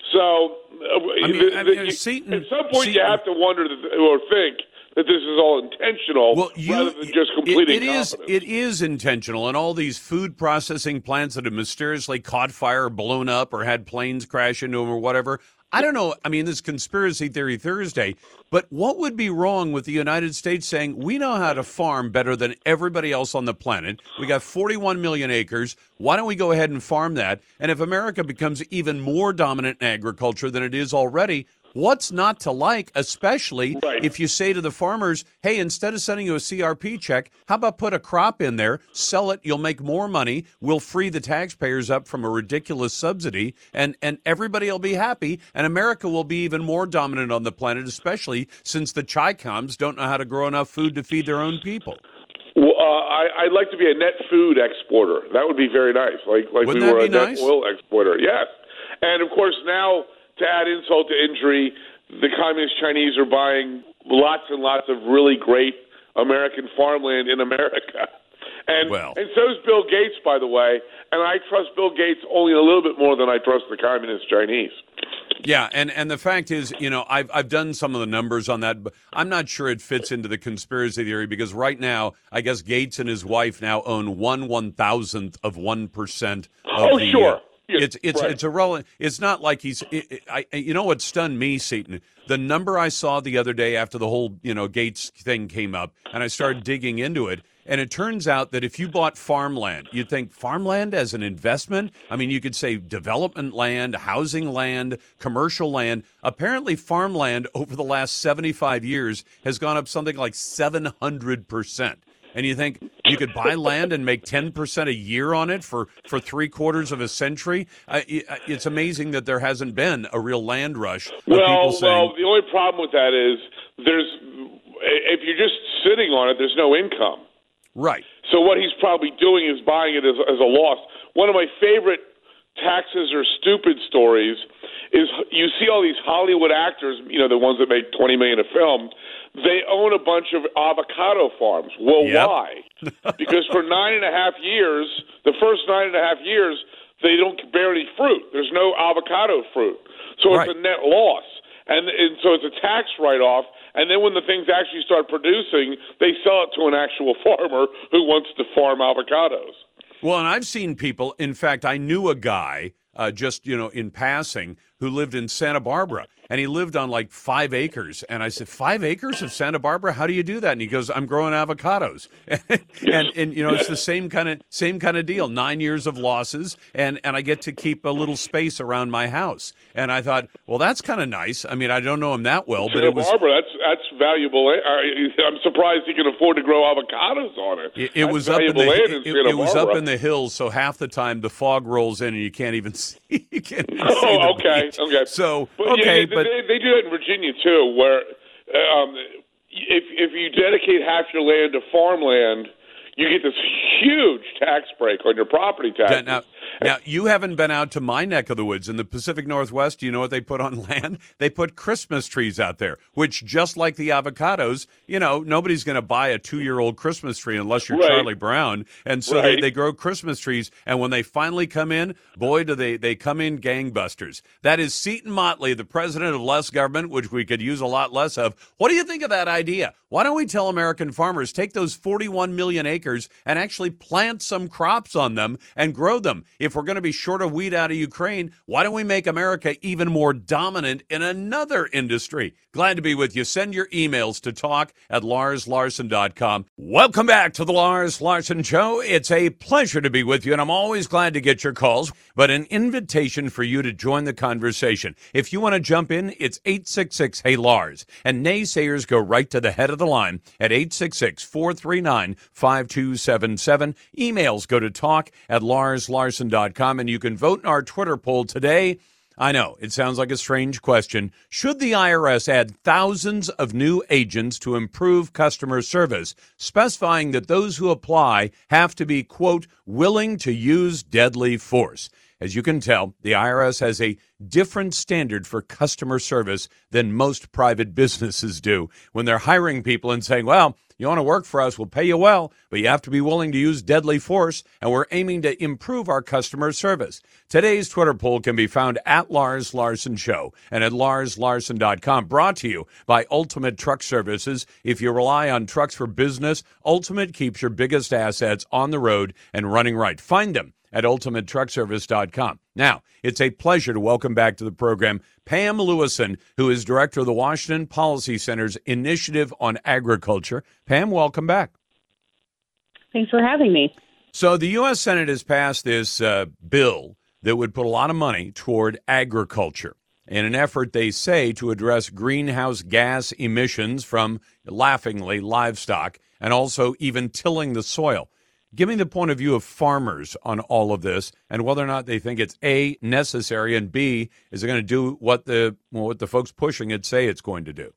So uh, I mean, the, I the, mean, you, Seaton, at some point Seaton, you have to wonder that, or think that this is all intentional well, you, rather than just complete it, it incompetence. is, it is intentional, and all these food processing plants that have mysteriously caught fire, or blown up, or had planes crash into them or whatever. I don't know. I mean, this conspiracy theory Thursday, but what would be wrong with the United States saying we know how to farm better than everybody else on the planet? We got forty-one million acres. Why don't we go ahead and farm that? And if America becomes even more dominant in agriculture than it is already, what's not to like, especially right. if you say to the farmers, hey, instead of sending you a C R P check, how about put a crop in there, sell it, you'll make more money, we'll free the taxpayers up from a ridiculous subsidy, and, and everybody will be happy, and America will be even more dominant on the planet, especially since the Chi-Coms don't know how to grow enough food to feed their own people. Well, uh, I, I'd like to be a net food exporter. That would be very nice, like like Wouldn't we were that a be net nice? oil exporter. Yes, and of course now, to add insult to injury, the communist Chinese are buying lots and lots of really great American farmland in America. And well. and so is Bill Gates, by the way. And I trust Bill Gates only a little bit more than I trust the communist Chinese. Yeah, and, and the fact is, you know, I've I've done some of the numbers on that, but I'm not sure it fits into the conspiracy theory because right now, I guess Gates and his wife now own one one thousandth of one percent of oh, the. sure. Uh, It's it's right. it's irrelevant. It's not like he's. It, it, I you know what stunned me, Seaton? The number I saw the other day after the whole you know Gates thing came up, and I started digging into it, and it turns out that if you bought farmland, you'd think farmland as an investment. I mean, you could say development land, housing land, commercial land. Apparently, farmland over the last seventy-five years has gone up something like seven hundred percent. And you think you could buy land and make ten percent a year on it for, for three quarters of a century? Uh, it's amazing that there hasn't been a real land rush of well, people saying... Well, the only problem with that is there's if you're just sitting on it, there's no income. Right. So what he's probably doing is buying it as, as a loss. One of my favorite taxes are stupid stories is you see all these Hollywood actors, you know, the ones that make twenty million dollars a film, they own a bunch of avocado farms. Well, yep. why? Because for nine and a half years, the first nine and a half years, they don't bear any fruit. There's no avocado fruit. So right. it's a net loss. And, and so it's a tax write-off. And then when the things actually start producing, they sell it to an actual farmer who wants to farm avocados. Well, and I've seen people, in fact, I knew a guy uh, just, you know, in passing who lived in Santa Barbara, and he lived on like five acres. And I said, five acres of Santa Barbara? How do you do that? And he goes, I'm growing avocados. and, and, and, you know, it's the same kind of same kind of deal. Nine years of losses, and, and I get to keep a little space around my house. And I thought, well, that's kind of nice. I mean, I don't know him that well, but Santa it was... Barbara, that's, that's valuable. I'm surprised he can afford to grow avocados on it. It, it was up in the it, it, it was up in the hills, so half the time the fog rolls in and you can't even see. You can't even oh, see the okay, beach. okay. So but, okay, yeah, but they, they do that in Virginia too, where um, if if you dedicate half your land to farmland, you get this huge tax break on your property taxes. Now, now, you haven't been out to my neck of the woods in the Pacific Northwest. Do you know what they put on land? They put Christmas trees out there, which, just like the avocados, you know, nobody's going to buy a two-year-old Christmas tree unless you're right. Charlie Brown. And so right. they, they grow Christmas trees, and when they finally come in, boy, do they, they come in gangbusters. That is Seton Motley, the president of Less Government, which we could use a lot less of. What do you think of that idea? Why don't we tell American farmers, take those forty-one million acres and actually plant some crops on them and grow them? If we're going to be short of wheat out of Ukraine, why don't we make America even more dominant in another industry? Glad to be with you. Send your emails to talk at lars larson dot com. Welcome back to the Lars Larson Show. It's a pleasure to be with you, and I'm always glad to get your calls, but an invitation for you to join the conversation. If you want to jump in, it's eight six six, hey Lars, and naysayers go right to the head of the line at eight six six, four three nine, five two seven seven. Emails go to talk at lars larson dot com, and you can vote in our Twitter poll today. I know, it sounds like a strange question. Should the I R S add thousands of new agents to improve customer service, specifying that those who apply have to be, quote, willing to use deadly force? As you can tell, the I R S has a different standard for customer service than most private businesses do when they're hiring people and saying, well, you want to work for us, we'll pay you well, but you have to be willing to use deadly force, and we're aiming to improve our customer service. Today's Twitter poll can be found at Lars Larson Show and at lars larson dot com. Brought to you by Ultimate Truck Services. If you rely on trucks for business, Ultimate keeps your biggest assets on the road and running right. Find them at ultimate truck service dot com. Now, it's a pleasure to welcome back to the program Pam Lewison, who is director of the Washington Policy Center's Initiative on Agriculture. Pam, welcome back. Thanks for having me. So the U S. Senate has passed this uh, bill that would put a lot of money toward agriculture in an effort, they say, to address greenhouse gas emissions from, laughingly, livestock and also even tilling the soil. Give me the point of view of farmers on all of this and whether or not they think it's A, necessary, and B, is it going to do what the well, what the folks pushing it say it's going to do?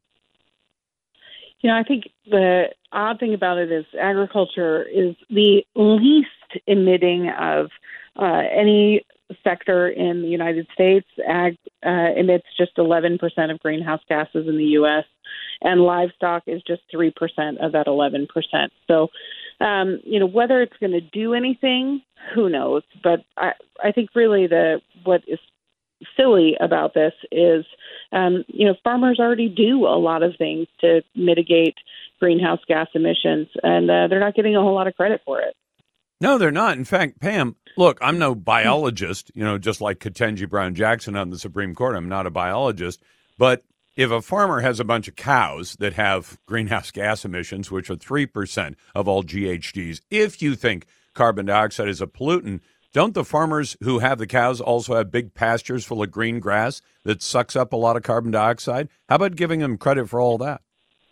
You know, I think the odd thing about it is agriculture is the least emitting of uh, any sector in the United States. Ag uh, emits just eleven percent of greenhouse gases in the U S, and livestock is just three percent of that eleven percent. So, Um, you know, whether it's going to do anything, who knows? But I, I think really the what is silly about this is, um, you know, farmers already do a lot of things to mitigate greenhouse gas emissions, and uh, they're not getting a whole lot of credit for it. No, they're not. In fact, Pam, look, I'm no biologist, you know, just like Ketanji Brown Jackson on the Supreme Court. I'm not a biologist, but if a farmer has a bunch of cows that have greenhouse gas emissions, which are three percent of all G H Gs, if you think carbon dioxide is a pollutant, don't the farmers who have the cows also have big pastures full of green grass that sucks up a lot of carbon dioxide? How about giving them credit for all that?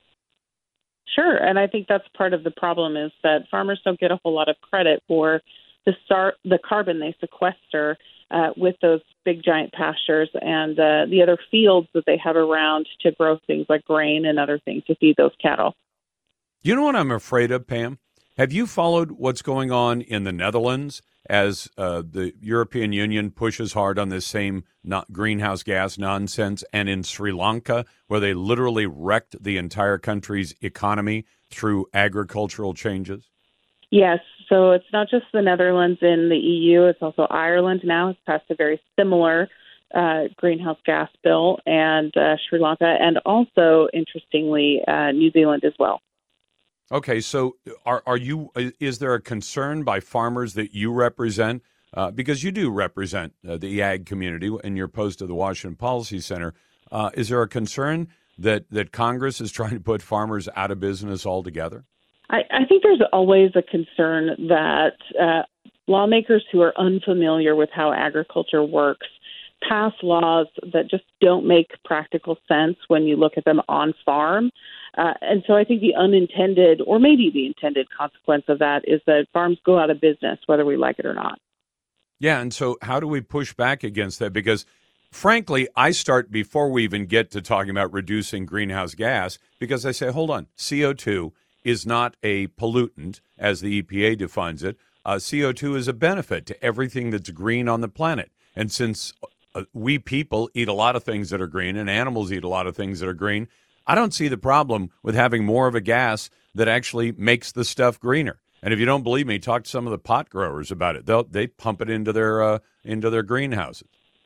Sure, and I think that's part of the problem is that farmers don't get a whole lot of credit for the start, the carbon they sequester uh, with those big giant pastures and uh, the other fields that they have around to grow things like grain and other things to feed those cattle. You know what I'm afraid of, Pam? Have you followed what's going on in the Netherlands as uh, the European Union pushes hard on this same not greenhouse gas nonsense, and in Sri Lanka, where they literally wrecked the entire country's economy through agricultural changes? Yes. So it's not just the Netherlands in the E U. It's also Ireland now. It's passed a very similar uh, greenhouse gas bill, and uh, Sri Lanka, and also, interestingly, uh, New Zealand as well. Okay, so are are you? Is there a concern by farmers that you represent, uh, because you do represent uh, the ag community in your post to the Washington Policy Center? Uh, is there a concern that that Congress is trying to put farmers out of business altogether? I, I think there's always a concern that uh, lawmakers who are unfamiliar with how agriculture works pass laws that just don't make practical sense when you look at them on farm. Uh, and so I think the unintended, or maybe the intended consequence of that is that farms go out of business, whether we like it or not. Yeah, and so how do we push back against that? Because, frankly, I start before we even get to talking about reducing greenhouse gas, because I say, hold on, C O two is not a pollutant, as the E P A defines it. Uh, C O two is a benefit to everything that's green on the planet. And since uh, we people eat a lot of things that are green and animals eat a lot of things that are green, I don't see the problem with having more of a gas that actually makes the stuff greener. And if you don't believe me, talk to some of the pot growers about it. They'll they pump it into their uh, into their greenhouses.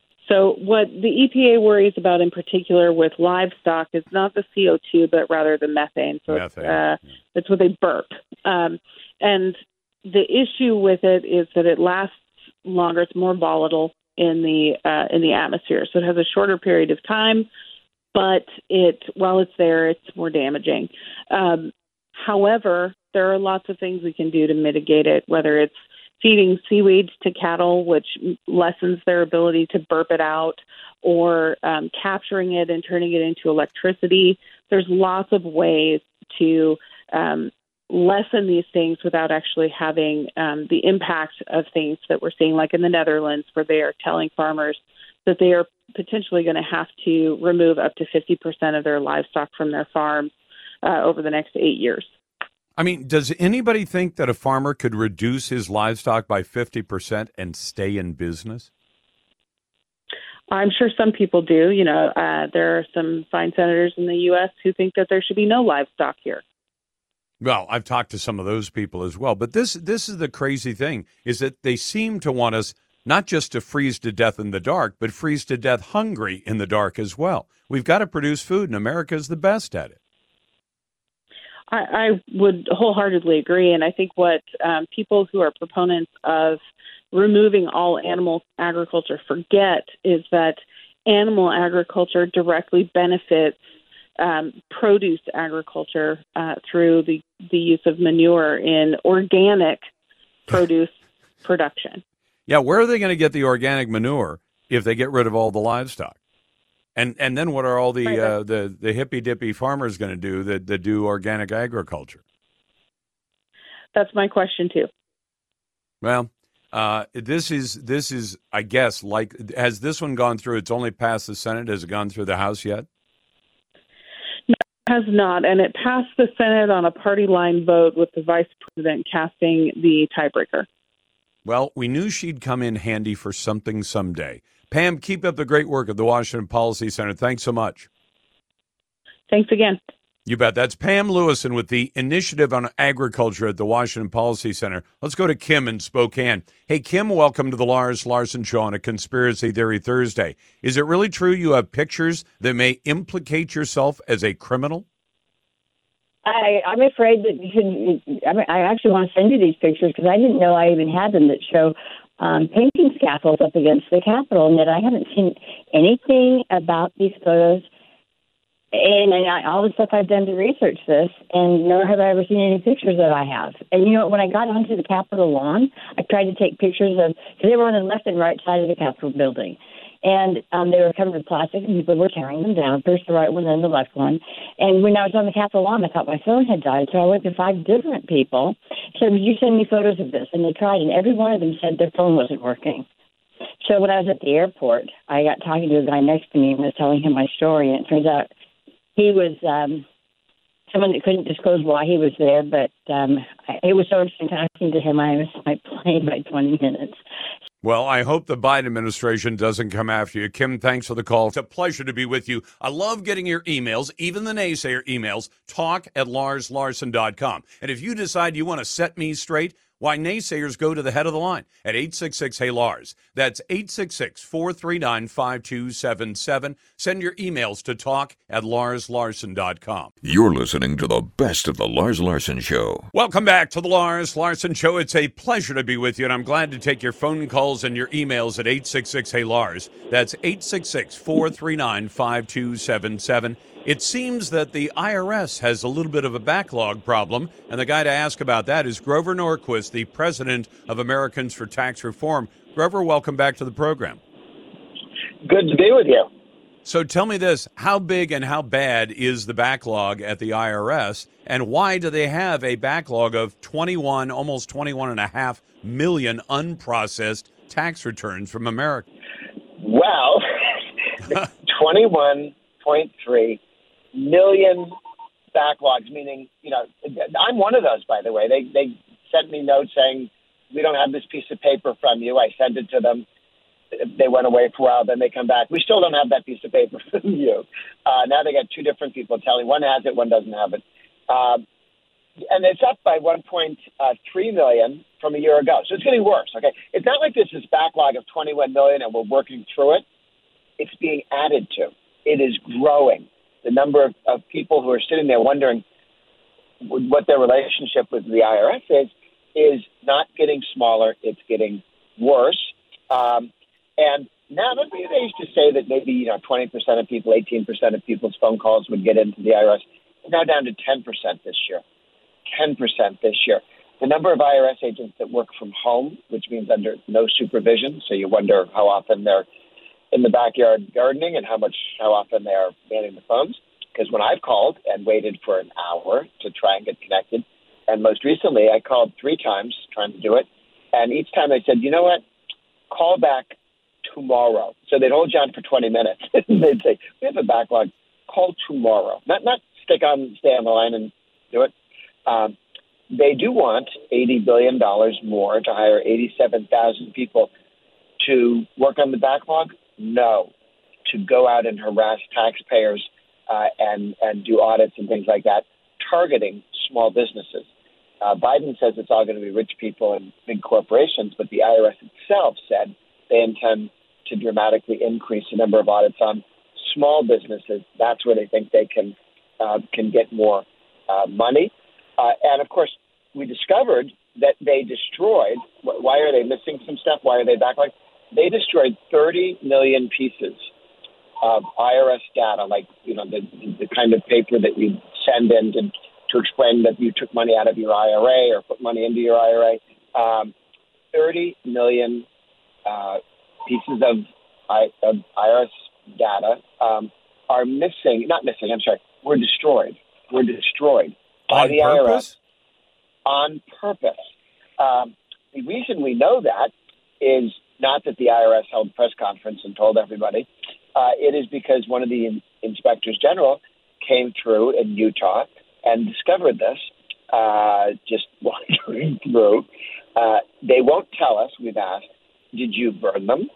So what the E P A worries about in particular with livestock is not the C O two, but rather the methane. So Methane, it's, uh, yeah. it's what they burp. Um, and the issue with it is that it lasts longer. It's more volatile in the uh, in the atmosphere. So it has a shorter period of time, but it while it's there, it's more damaging. Um, however, there are lots of things we can do to mitigate it, whether it's feeding seaweed to cattle, which lessens their ability to burp it out, or um, capturing it and turning it into electricity. There's lots of ways to um, lessen these things without actually having um, the impact of things that we're seeing, like in the Netherlands, where they are telling farmers that they are potentially going to have to remove up to fifty percent of their livestock from their farms uh, over the next eight years. I mean, does anybody think that a farmer could reduce his livestock by fifty percent and stay in business? I'm sure some people do. You know, uh, there are some fine senators in the U S who think that there should be no livestock here. Well, I've talked to some of those people as well. But this this is the crazy thing, is that they seem to want us not just to freeze to death in the dark, but freeze to death hungry in the dark as well. We've got to produce food, and America is the best at it. I, I would wholeheartedly agree. And I think what um, people who are proponents of removing all animal agriculture forget is that animal agriculture directly benefits um, produce agriculture uh, through the, the use of manure in organic produce production. Yeah, where are they going to get the organic manure if they get rid of all the livestock? And and then what are all the uh, the, the hippy dippy farmers going to do that, that do organic agriculture? That's my question too. Well, uh, this is this is I guess like has this one gone through? It's only passed the Senate. Has it gone through the House yet? No, it has not, and it passed the Senate on a party line vote with the vice president casting the tiebreaker. Well, we knew she'd come in handy for something someday. Pam, keep up the great work at the Washington Policy Center. Thanks so much. Thanks again. You bet. That's Pam Lewison with the Initiative on Agriculture at the Washington Policy Center. Let's go to Kim in Spokane. Hey, Kim, welcome to the Lars Larson Show on a Conspiracy Theory Thursday. Is it really true you have pictures that may implicate yourself as a criminal? I, I'm afraid that you should. I, mean, I actually want to send you these pictures because I didn't know I even had them that show um, painting scaffolds up against the Capitol, and yet I haven't seen anything about these photos. And, and I, all the stuff I've done to research this, and nor have I ever seen any pictures that I have. And, you know, when I got onto the Capitol lawn, I tried to take pictures of, because they were on the left and right side of the Capitol building. And um, they were covered with plastic, and people were tearing them down, first the right one, then the left one. And when I was on the Capitol lawn, I thought my phone had died, so I went to five different people, said, would you send me photos of this? And they tried, and every one of them said their phone wasn't working. So when I was at the airport, I got talking to a guy next to me and was telling him my story, and it turns out he was um, someone that couldn't disclose why he was there, but um, it was so interesting talking to him. I missed my plane by twenty minutes. Well, I hope the Biden administration doesn't come after you. Kim, thanks for the call. It's a pleasure to be with you. I love getting your emails, even the naysayer emails, talk at lars larson dot com. And if you decide you want to set me straight, why naysayers go to the head of the line at eight six six, hey Lars. That's eight six six, four three nine, five two seven seven. Send your emails to talk at lars larson dot com. You're listening to the best of the Lars Larson Show. Welcome back to the Lars Larson Show. It's a pleasure to be with you, and I'm glad to take your phone calls and your emails at eight six six, hey Lars. That's eight six six, four three nine, five two seven seven. It seems that the I R S has a little bit of a backlog problem, and the guy to ask about that is Grover Norquist, the president of Americans for Tax Reform. Grover, welcome back to the program. Good to be with you. So tell me this, how big and how bad is the backlog at the I R S, and why do they have a backlog of twenty-one, almost twenty-one and a half million unprocessed tax returns from America? Well, twenty-one point three million backlogs, meaning, you know, I'm one of those, by the way. They they sent me notes saying, we don't have this piece of paper from you. I sent it to them. They went away for a while. Then they come back. We still don't have that piece of paper from you. Uh, now they got two different people telling. One has it, one doesn't have it. Um, and it's up by one point three million from a year ago. So it's getting worse, okay? It's not like this is backlog of twenty-one million and we're working through it. It's being added to. It is growing. The number of, of people who are sitting there wondering what their relationship with the I R S is, is not getting smaller. It's getting worse. Um, and now, they used to say that maybe, you know, twenty percent of people, eighteen percent of people's phone calls would get into the I R S. It's now down to ten percent this year. ten percent this year. The number of I R S agents that work from home, which means under no supervision, so you wonder how often they're in the backyard gardening and how much, how often they are manning the phones. Because when I've called and waited for an hour to try and get connected, and most recently I called three times trying to do it, and each time I said, you know what, call back tomorrow. So they'd hold you on for twenty minutes. They'd say, we have a backlog, call tomorrow. Not not stick on, stay on the line and do it. Um, they do want eighty billion dollars more to hire eighty-seven thousand people to work on the backlog. No, to go out and harass taxpayers uh, and, and do audits and things like that, targeting small businesses. Uh, Biden says it's all going to be rich people and big corporations, but the I R S itself said they intend to dramatically increase the number of audits on small businesses. That's where they think they can uh, can get more uh, money. Uh, and, of course, we discovered that they destroyed – why are they missing some stuff? Why are they backlogged? They destroyed thirty million pieces of I R S data, like, you know, the, the kind of paper that you send in to, to explain that you took money out of your I R A or put money into your I R A. Um, thirty million uh, pieces of, I, of I R S data um, are missing, not missing, I'm sorry, were destroyed. Were destroyed by on the purpose? I R S on purpose. Um, the reason we know that is not that the I R S held a press conference and told everybody. Uh, it is because one of the in- inspectors general came through in Utah and discovered this, uh, just wandering through. Uh, they won't tell us, we've asked, did you burn them?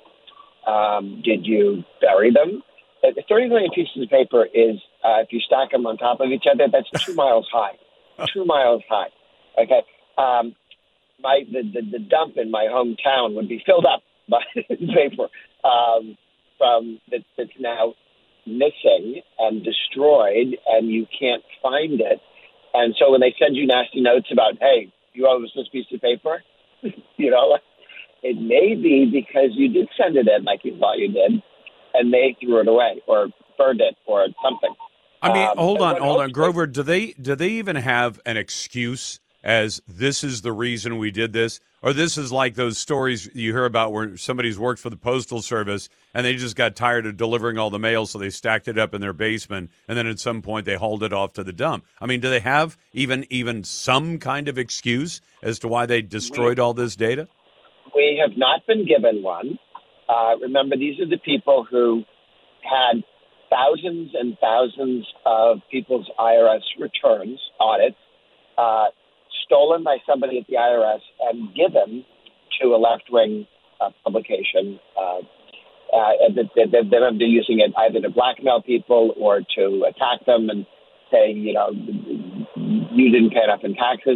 Um, did you bury them? Uh, thirty million pieces of paper is, uh, if you stack them on top of each other, that's two miles high. Two miles high. Okay. Um, my the, the, the dump in my hometown would be filled up by paper um, from that, that's now missing and destroyed, and you can't find it. And so when they send you nasty notes about, hey, you owe us this piece of paper, you know, it may be because you did send it in like you thought you did, and they threw it away or burned it or something. I mean, um, hold on, hold on, else- Grover. Do they do they even have an excuse as this is the reason we did this? Or this is like those stories you hear about where somebody's worked for the Postal Service and they just got tired of delivering all the mail, so they stacked it up in their basement, and then at some point they hauled it off to the dump. I mean, do they have even even some kind of excuse as to why they destroyed all this data? We have not been given one. Uh, remember, these are the people who had thousands and thousands of people's I R S returns, audits, uh, stolen by somebody at the I R S and given to a left-wing uh, publication. Uh, uh, and they're using it either to blackmail people or to attack them and say, you know, you didn't pay enough in taxes.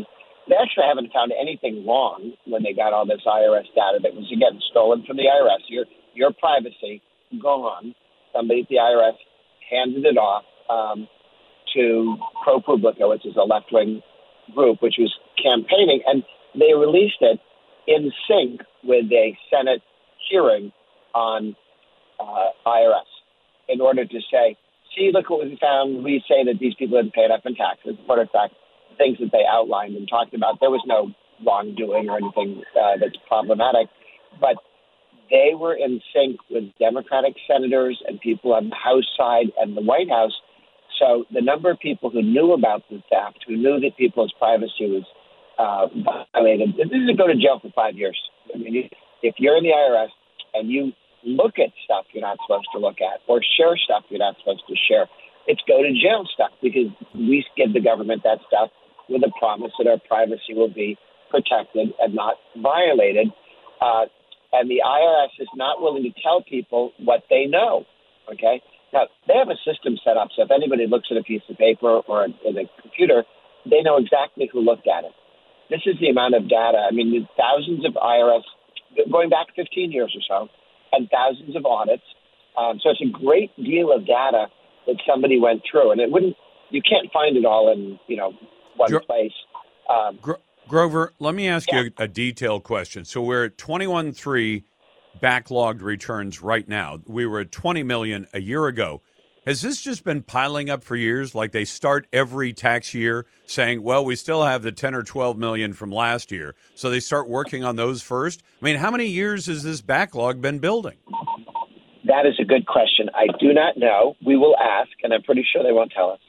they actually haven't found anything wrong when they got all this I R S data that was, again, stolen from the I R S. Your, your privacy gone. Somebody at the I R S handed it off um, to ProPublica, which is a left-wing group, which was campaigning, and they released it in sync with a Senate hearing on uh, I R S in order to say, see, look what we found. We say that these people didn't pay enough in taxes. But in fact, things that they outlined and talked about, there was no wrongdoing or anything uh, that's problematic. But they were in sync with Democratic senators and people on the House side and the White House. So the number of people who knew about the theft, who knew that people's privacy was uh, violated, this is to go to jail for five years. I mean, if you're in the I R S and you look at stuff you're not supposed to look at or share stuff you're not supposed to share, it's go to jail stuff, because we give the government that stuff with a promise that our privacy will be protected and not violated. Uh, and the I R S is not willing to tell people what they know, okay? Now, they have a system set up, so if anybody looks at a piece of paper or in a computer, they know exactly who looked at it. This is the amount of data. I mean, there's thousands of I R S, going back fifteen years or so, and thousands of audits. Um, so it's a great deal of data that somebody went through, and it wouldn't, you can't find it all in, you know, one Gro- place. Um, Gro- Grover, let me ask yeah. you a, a detailed question. So we're at twenty-one point three backlogged returns right now. We were at twenty million a year ago. Has this just been piling up for years? Like they start every tax year saying, well, we still have the ten or twelve million from last year. So they start working on those first. I mean, how many years has this backlog been building? That is a good question. I do not know. We will ask, and I'm pretty sure they won't tell us.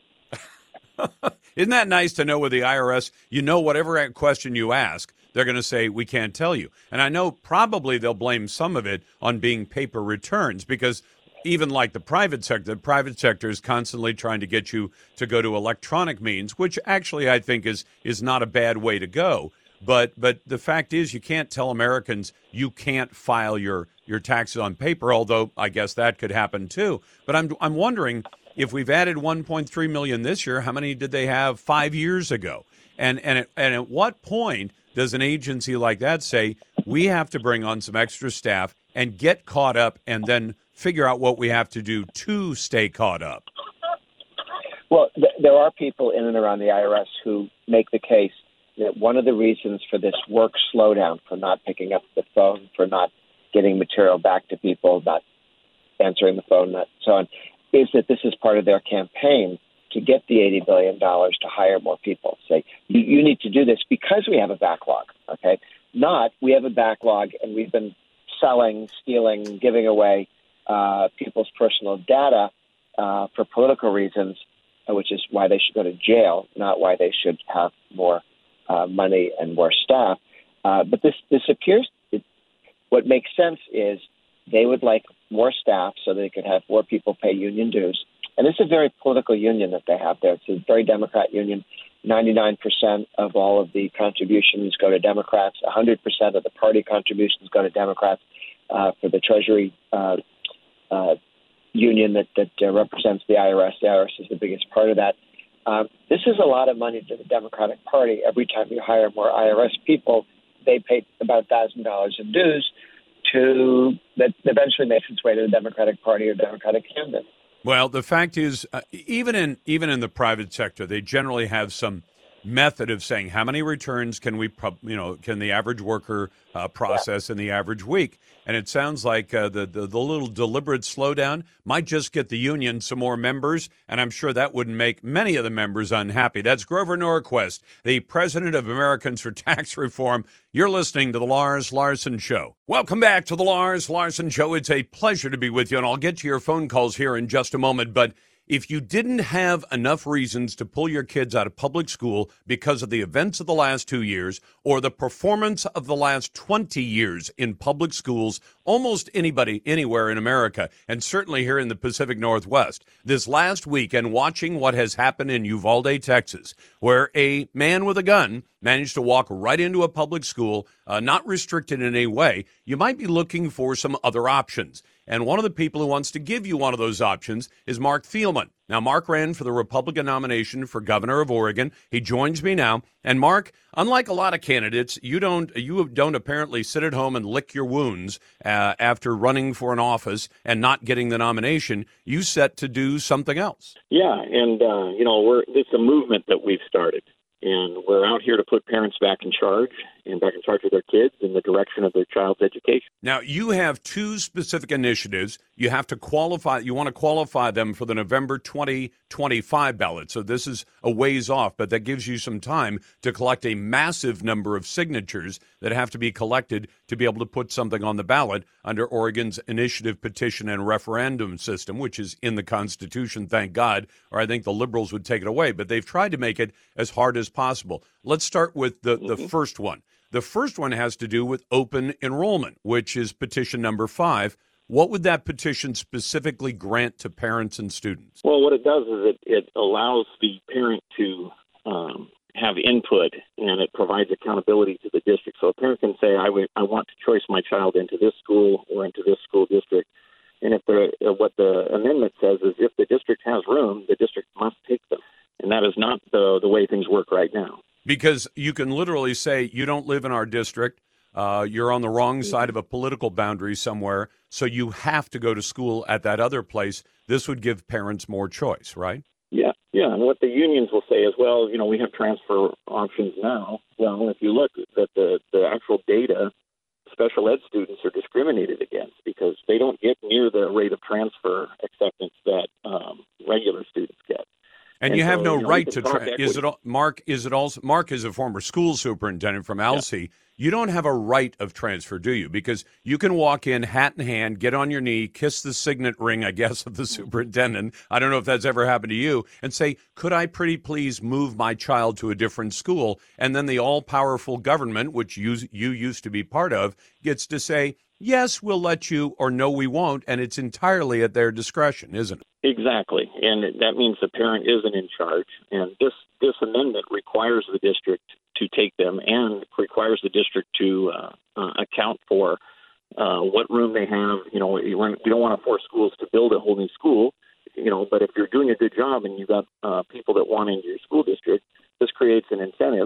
Isn't that nice to know with the I R S, you know, whatever question you ask, they're going to say, we can't tell you. And I know probably they'll blame some of it on being paper returns, because even like the private sector, the private sector is constantly trying to get you to go to electronic means, which actually I think is is not a bad way to go. But but the fact is, you can't tell Americans you can't file your, your taxes on paper, although I guess that could happen too. But I'm I'm wondering, if we've added one point three million this year, how many did they have five years ago? And and at, and at what point does an agency like that say, we have to bring on some extra staff and get caught up and then figure out what we have to do to stay caught up? Well, th- there are people in and around the I R S who make the case that one of the reasons for this work slowdown, for not picking up the phone, for not getting material back to people, not answering the phone, not so on, is that this is part of their campaign to get the eighty billion dollars to hire more people. Say, you, you need to do this because we have a backlog, okay? Not we have a backlog and we've been selling, stealing, giving away uh, people's personal data uh, for political reasons, which is why they should go to jail, not why they should have more uh, money and more staff. Uh, but this, this appears, it, what makes sense is they would like more staff so they could have more people pay union dues. And it's a very political union that they have there. It's a very Democrat union. ninety-nine percent of all of the contributions go to Democrats. one hundred percent of the party contributions go to Democrats uh, for the Treasury uh, uh, union that, that uh, represents the I R S. The I R S is the biggest part of that. Um, this is a lot of money to the Democratic Party. Every time you hire more I R S people, they pay about one thousand dollars in dues to that eventually makes its way to the Democratic Party or Democratic candidate. Well, the fact is, uh, even in even in the private sector, they generally have some method of saying how many returns can we, you know, can the average worker uh, process yeah. in the average week. And it sounds like uh, the, the the little deliberate slowdown might just get the union some more members, and I'm sure that wouldn't make many of the members unhappy. That's Grover Norquist, the president of Americans for Tax Reform. You're listening to The Lars Larson Show. Welcome back to The Lars Larson Show. It's a pleasure to be with you, and I'll get to your phone calls here in just a moment. But if you didn't have enough reasons to pull your kids out of public school because of the events of the last two years or the performance of the last twenty years in public schools, almost anybody anywhere in America, and certainly here in the Pacific Northwest, this last week and watching what has happened in Uvalde, Texas, where a man with a gun managed to walk right into a public school, uh, not restricted in any way, you might be looking for some other options. And one of the people who wants to give you one of those options is Mark Thielman. Now, Mark ran for the Republican nomination for governor of Oregon. He joins me now. And Mark, unlike a lot of candidates, you don't you don't apparently sit at home and lick your wounds uh, after running for an office and not getting the nomination. You set to do something else. Yeah, and uh, you know, we're it's a movement that we've started, and we're out here to put parents back in charge and back in charge of their kids in the direction of their child's education. Now, you have two specific initiatives. You have to qualify, you want to qualify them for the November twenty twenty-five ballot. So this is a ways off, but that gives you some time to collect a massive number of signatures that have to be collected to be able to put something on the ballot under Oregon's initiative, petition, and referendum system, which is in the Constitution, thank God, or I think the liberals would take it away. But they've tried to make it as hard as possible. Let's start with the, the mm-hmm. first one. The first one has to do with open enrollment, which is petition number five. What would that petition specifically grant to parents and students? Well, what it does is it, it allows the parent to um, have input, and it provides accountability to the district. So a parent can say, I, w- I want to choice my child into this school or into this school district. And if the, uh, what the amendment says is if the district has room, the district must take them. And that is not the, the way things work right now. Because you can literally say, you don't live in our district, uh, you're on the wrong side of a political boundary somewhere, so you have to go to school at that other place. This would give parents more choice, right? Yeah, yeah. And what the unions will say is, well, you know, we have transfer options now. Well, if you look at the, the actual data, special ed students are discriminated against because they don't get near the rate of transfer acceptance that um, regular students get. And, and you so, have no you know, right to tra- is it Mark is it also Mark is a former school superintendent from Alsea. Yeah. You don't have a right of transfer, do you? Because you can walk in hat in hand, get on your knee, kiss the signet ring, I guess, of the superintendent. I don't know if that's ever happened to you, and say, could I pretty please move my child to a different school? And then the all-powerful government, which you, you used to be part of, gets to say, yes, we'll let you, or no, we won't, and it's entirely at their discretion, isn't it? Exactly, and that means the parent isn't in charge, and this, this amendment requires the district to take them and requires the district to uh, uh, account for uh, what room they have. You know, we don't want to force schools to build a whole new school, you know, but if you're doing a good job and you've got uh, people that want into your school district, this creates an incentive.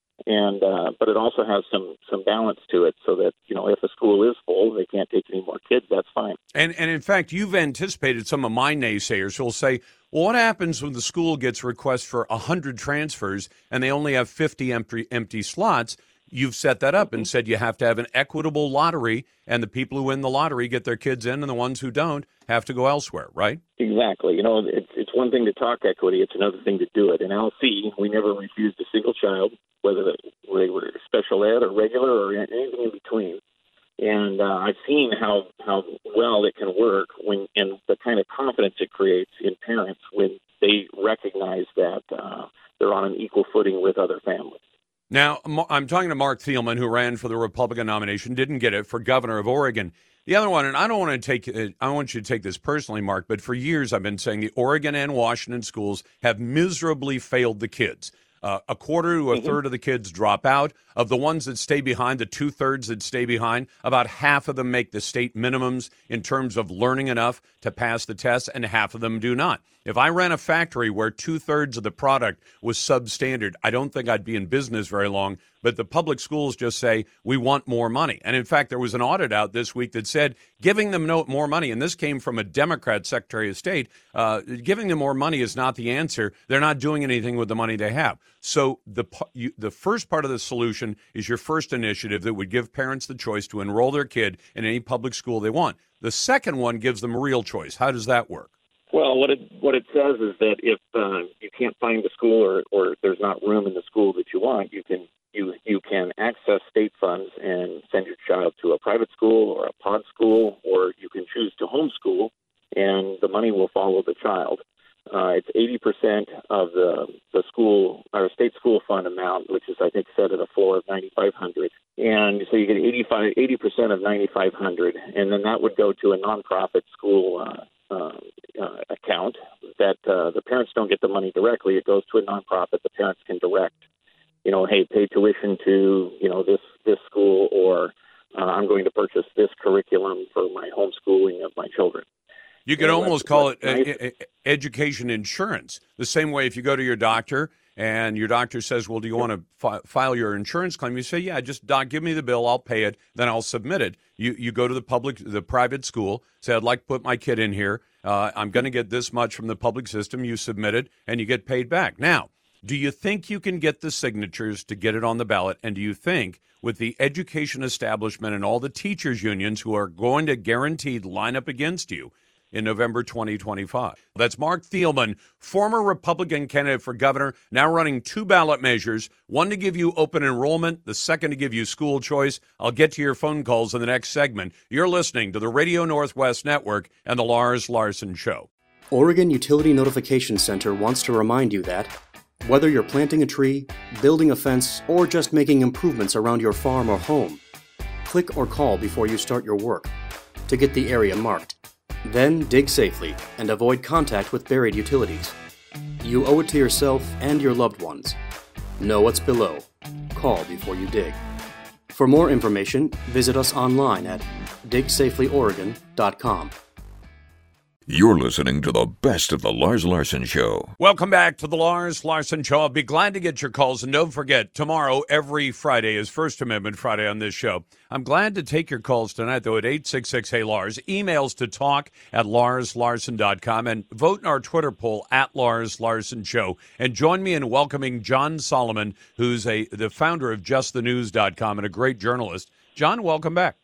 And uh, but it also has some some balance to it, so that you know if a school is full, they can't take any more kids. That's fine. And and in fact, you've anticipated some of my naysayers who'll say, "Well, what happens when the school gets requests for a hundred transfers and they only have fifty empty empty slots?" You've set that up and said you have to have an equitable lottery, and the people who win the lottery get their kids in, and the ones who don't have to go elsewhere, right? Exactly. You know, it's it's one thing to talk equity; it's another thing to do it. In Alsea, we never refused a single child, whether they were special ed or regular or anything in between. And uh, I've seen how how well it can work when, and the kind of confidence it creates in parents when they recognize that uh, they're on an equal footing with other families. Now, I'm talking to Mark Thielman, who ran for the Republican nomination, didn't get it, for governor of Oregon. The other one, and I don't want to take it, I want you to take this personally, Mark, but for years I've been saying the Oregon and Washington schools have miserably failed the kids. Uh, a quarter to a mm-hmm. third of the kids drop out. Of the ones that stay behind, the two-thirds that stay behind, about half of them make the state minimums in terms of learning enough to pass the test, and half of them do not. If I ran a factory where two-thirds of the product was substandard, I don't think I'd be in business very long. But the public schools just say, we want more money. And in fact, there was an audit out this week that said giving them no, more money, and this came from a Democrat Secretary of State, uh, giving them more money is not the answer. They're not doing anything with the money they have. So the you, the first part of the solution is your first initiative that would give parents the choice to enroll their kid in any public school they want. The second one gives them real choice. How does that work? Well, what it what it says is that if uh, you can't find a school or, or there's not room in the school that you want, you can you you can access state funds and send your child to a private school or a pod school, or you can choose to homeschool, and the money will follow the child. Uh, it's eighty percent of the the school or state school fund amount, which is I think set at a floor of ninety-five hundred, and so you get eighty-five eighty percent of ninety-five hundred, and then that would go to a nonprofit school Uh, Uh, uh, account that uh, the parents don't get the money directly. It goes to a nonprofit. The parents can direct, you know, hey, pay tuition to, you know, this, this school, or uh, I'm going to purchase this curriculum for my homeschooling of my children. You could And almost let's- call let's it nice- uh, uh, education insurance. The same way if you go to your doctor and your doctor says, well, do you want to fi- file your insurance claim? You say, yeah, just doc, give me the bill. I'll pay it. Then I'll submit it. You you go to the public, the private school, say, I'd like to put my kid in here. Uh, I'm going to get this much from the public system. You submit it and you get paid back. Now, do you think you can get the signatures to get it on the ballot? And do you think with the education establishment and all the teachers unions who are going to guaranteed line up against you in November twenty twenty-five? That's Mark Thielman, former Republican candidate for governor, now running two ballot measures, one to give you open enrollment, the second to give you school choice. I'll get to your phone calls in the next segment. You're listening to the Radio Northwest Network and the Lars Larson Show. Oregon Utility Notification Center wants to remind you that whether you're planting a tree, building a fence, or just making improvements around your farm or home, click or call before you start your work to get the area marked. Then dig safely and avoid contact with buried utilities. You owe it to yourself and your loved ones. Know what's below. Call before you dig. For more information, visit us online at dig safely oregon dot com. You're listening to the best of the Lars Larson Show. Welcome back to the Lars Larson Show. I'll be glad to get your calls. And don't forget, tomorrow, every Friday, is First Amendment Friday on this show. I'm glad to take your calls tonight, though, at eight six six, hey Lars. Emails to talk at lars larson dot com and vote in our Twitter poll at Lars Larson Show. And join me in welcoming John Solomon, who's a the founder of just the news dot com and a great journalist. John, welcome back.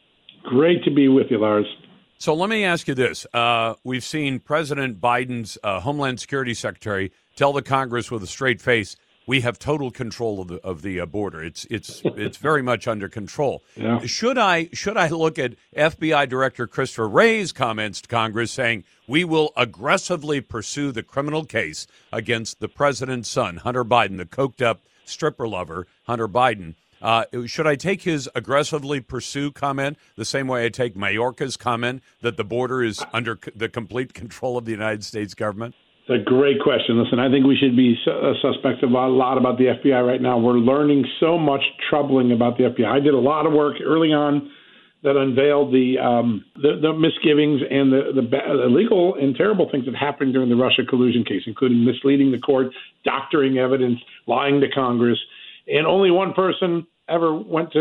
Great to be with you, Lars. So let me ask you this. Uh, we've seen President Biden's uh, Homeland Security Secretary tell the Congress with a straight face, we have total control of the of the uh, border. It's it's it's very much under control. Yeah. Should I should I look at F B I Director Christopher Wray's comments to Congress saying we will aggressively pursue the criminal case against the president's son, Hunter Biden, the coked up stripper lover, Hunter Biden? Uh, should I take his aggressively pursue comment the same way I take Mayorkas' comment that the border is under c- the complete control of the United States government? It's a great question. Listen, I think we should be su- uh, suspect of a lot about the F B I right now. We're learning so much troubling about the F B I. I did a lot of work early on that unveiled the um, the, the misgivings and the, the ba- illegal and terrible things that happened during the Russia collusion case, including misleading the court, doctoring evidence, lying to Congress. And only one person ever went to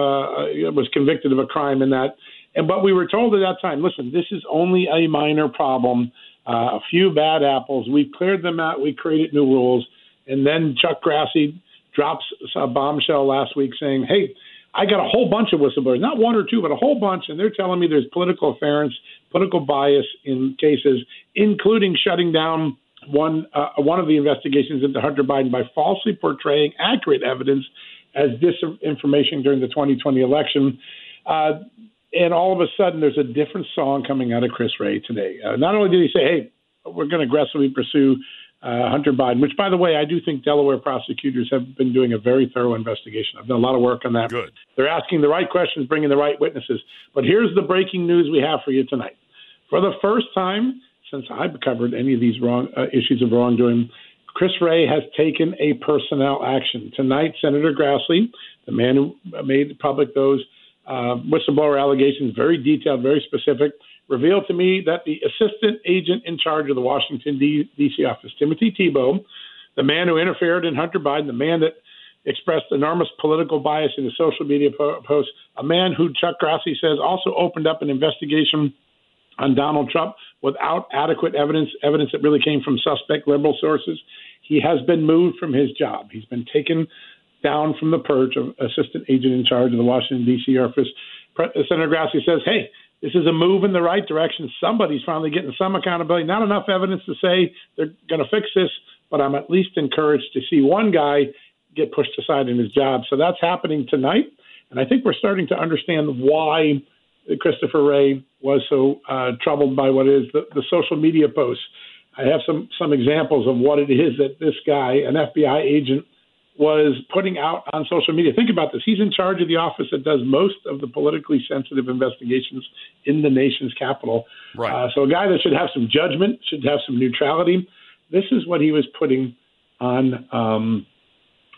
uh, was convicted of a crime in that. And but we were told at that time, listen, this is only a minor problem, uh, a few bad apples. We've cleared them out. We created new rules. And then Chuck Grassley drops a bombshell last week saying, hey, I got a whole bunch of whistleblowers, not one or two, but a whole bunch. And they're telling me there's political afference, political bias in cases, including shutting down one uh, one of the investigations into Hunter Biden by falsely portraying accurate evidence as disinformation during the twenty twenty election. Uh, and all of a sudden, there's a different song coming out of Chris Wray today. Uh, not only did he say, hey, we're going to aggressively pursue uh, Hunter Biden, which, by the way, I do think Delaware prosecutors have been doing a very thorough investigation. I've done a lot of work on that. Good. They're asking the right questions, bringing the right witnesses. But here's the breaking news we have for you tonight. For the first time since I've covered any of these wrong uh, issues of wrongdoing, Chris Wray has taken a personnel action. Tonight, Senator Grassley, the man who made public those uh, whistleblower allegations, very detailed, very specific, revealed to me that the assistant agent in charge of the Washington, D C office, Timothy Thibault, the man who interfered in Hunter Biden, the man that expressed enormous political bias in his social media po- posts, a man who Chuck Grassley says also opened up an investigation on Donald Trump without adequate evidence, evidence that really came from suspect liberal sources. He has been moved from his job. He's been taken down from the perch of assistant agent in charge of the Washington, D C office. Senator Grassley says, hey, this is a move in the right direction. Somebody's finally getting some accountability. Not enough evidence to say they're going to fix this, but I'm at least encouraged to see one guy get pushed aside in his job. So that's happening tonight. And I think we're starting to understand why Christopher Wray was so uh, troubled by what is the, the social media posts. I have some, some examples of what it is that this guy, an F B I agent, was putting out on social media. Think about this. He's in charge of the office that does most of the politically sensitive investigations in the nation's capital. Right. Uh, so a guy that should have some judgment, should have some neutrality. This is what he was putting on um,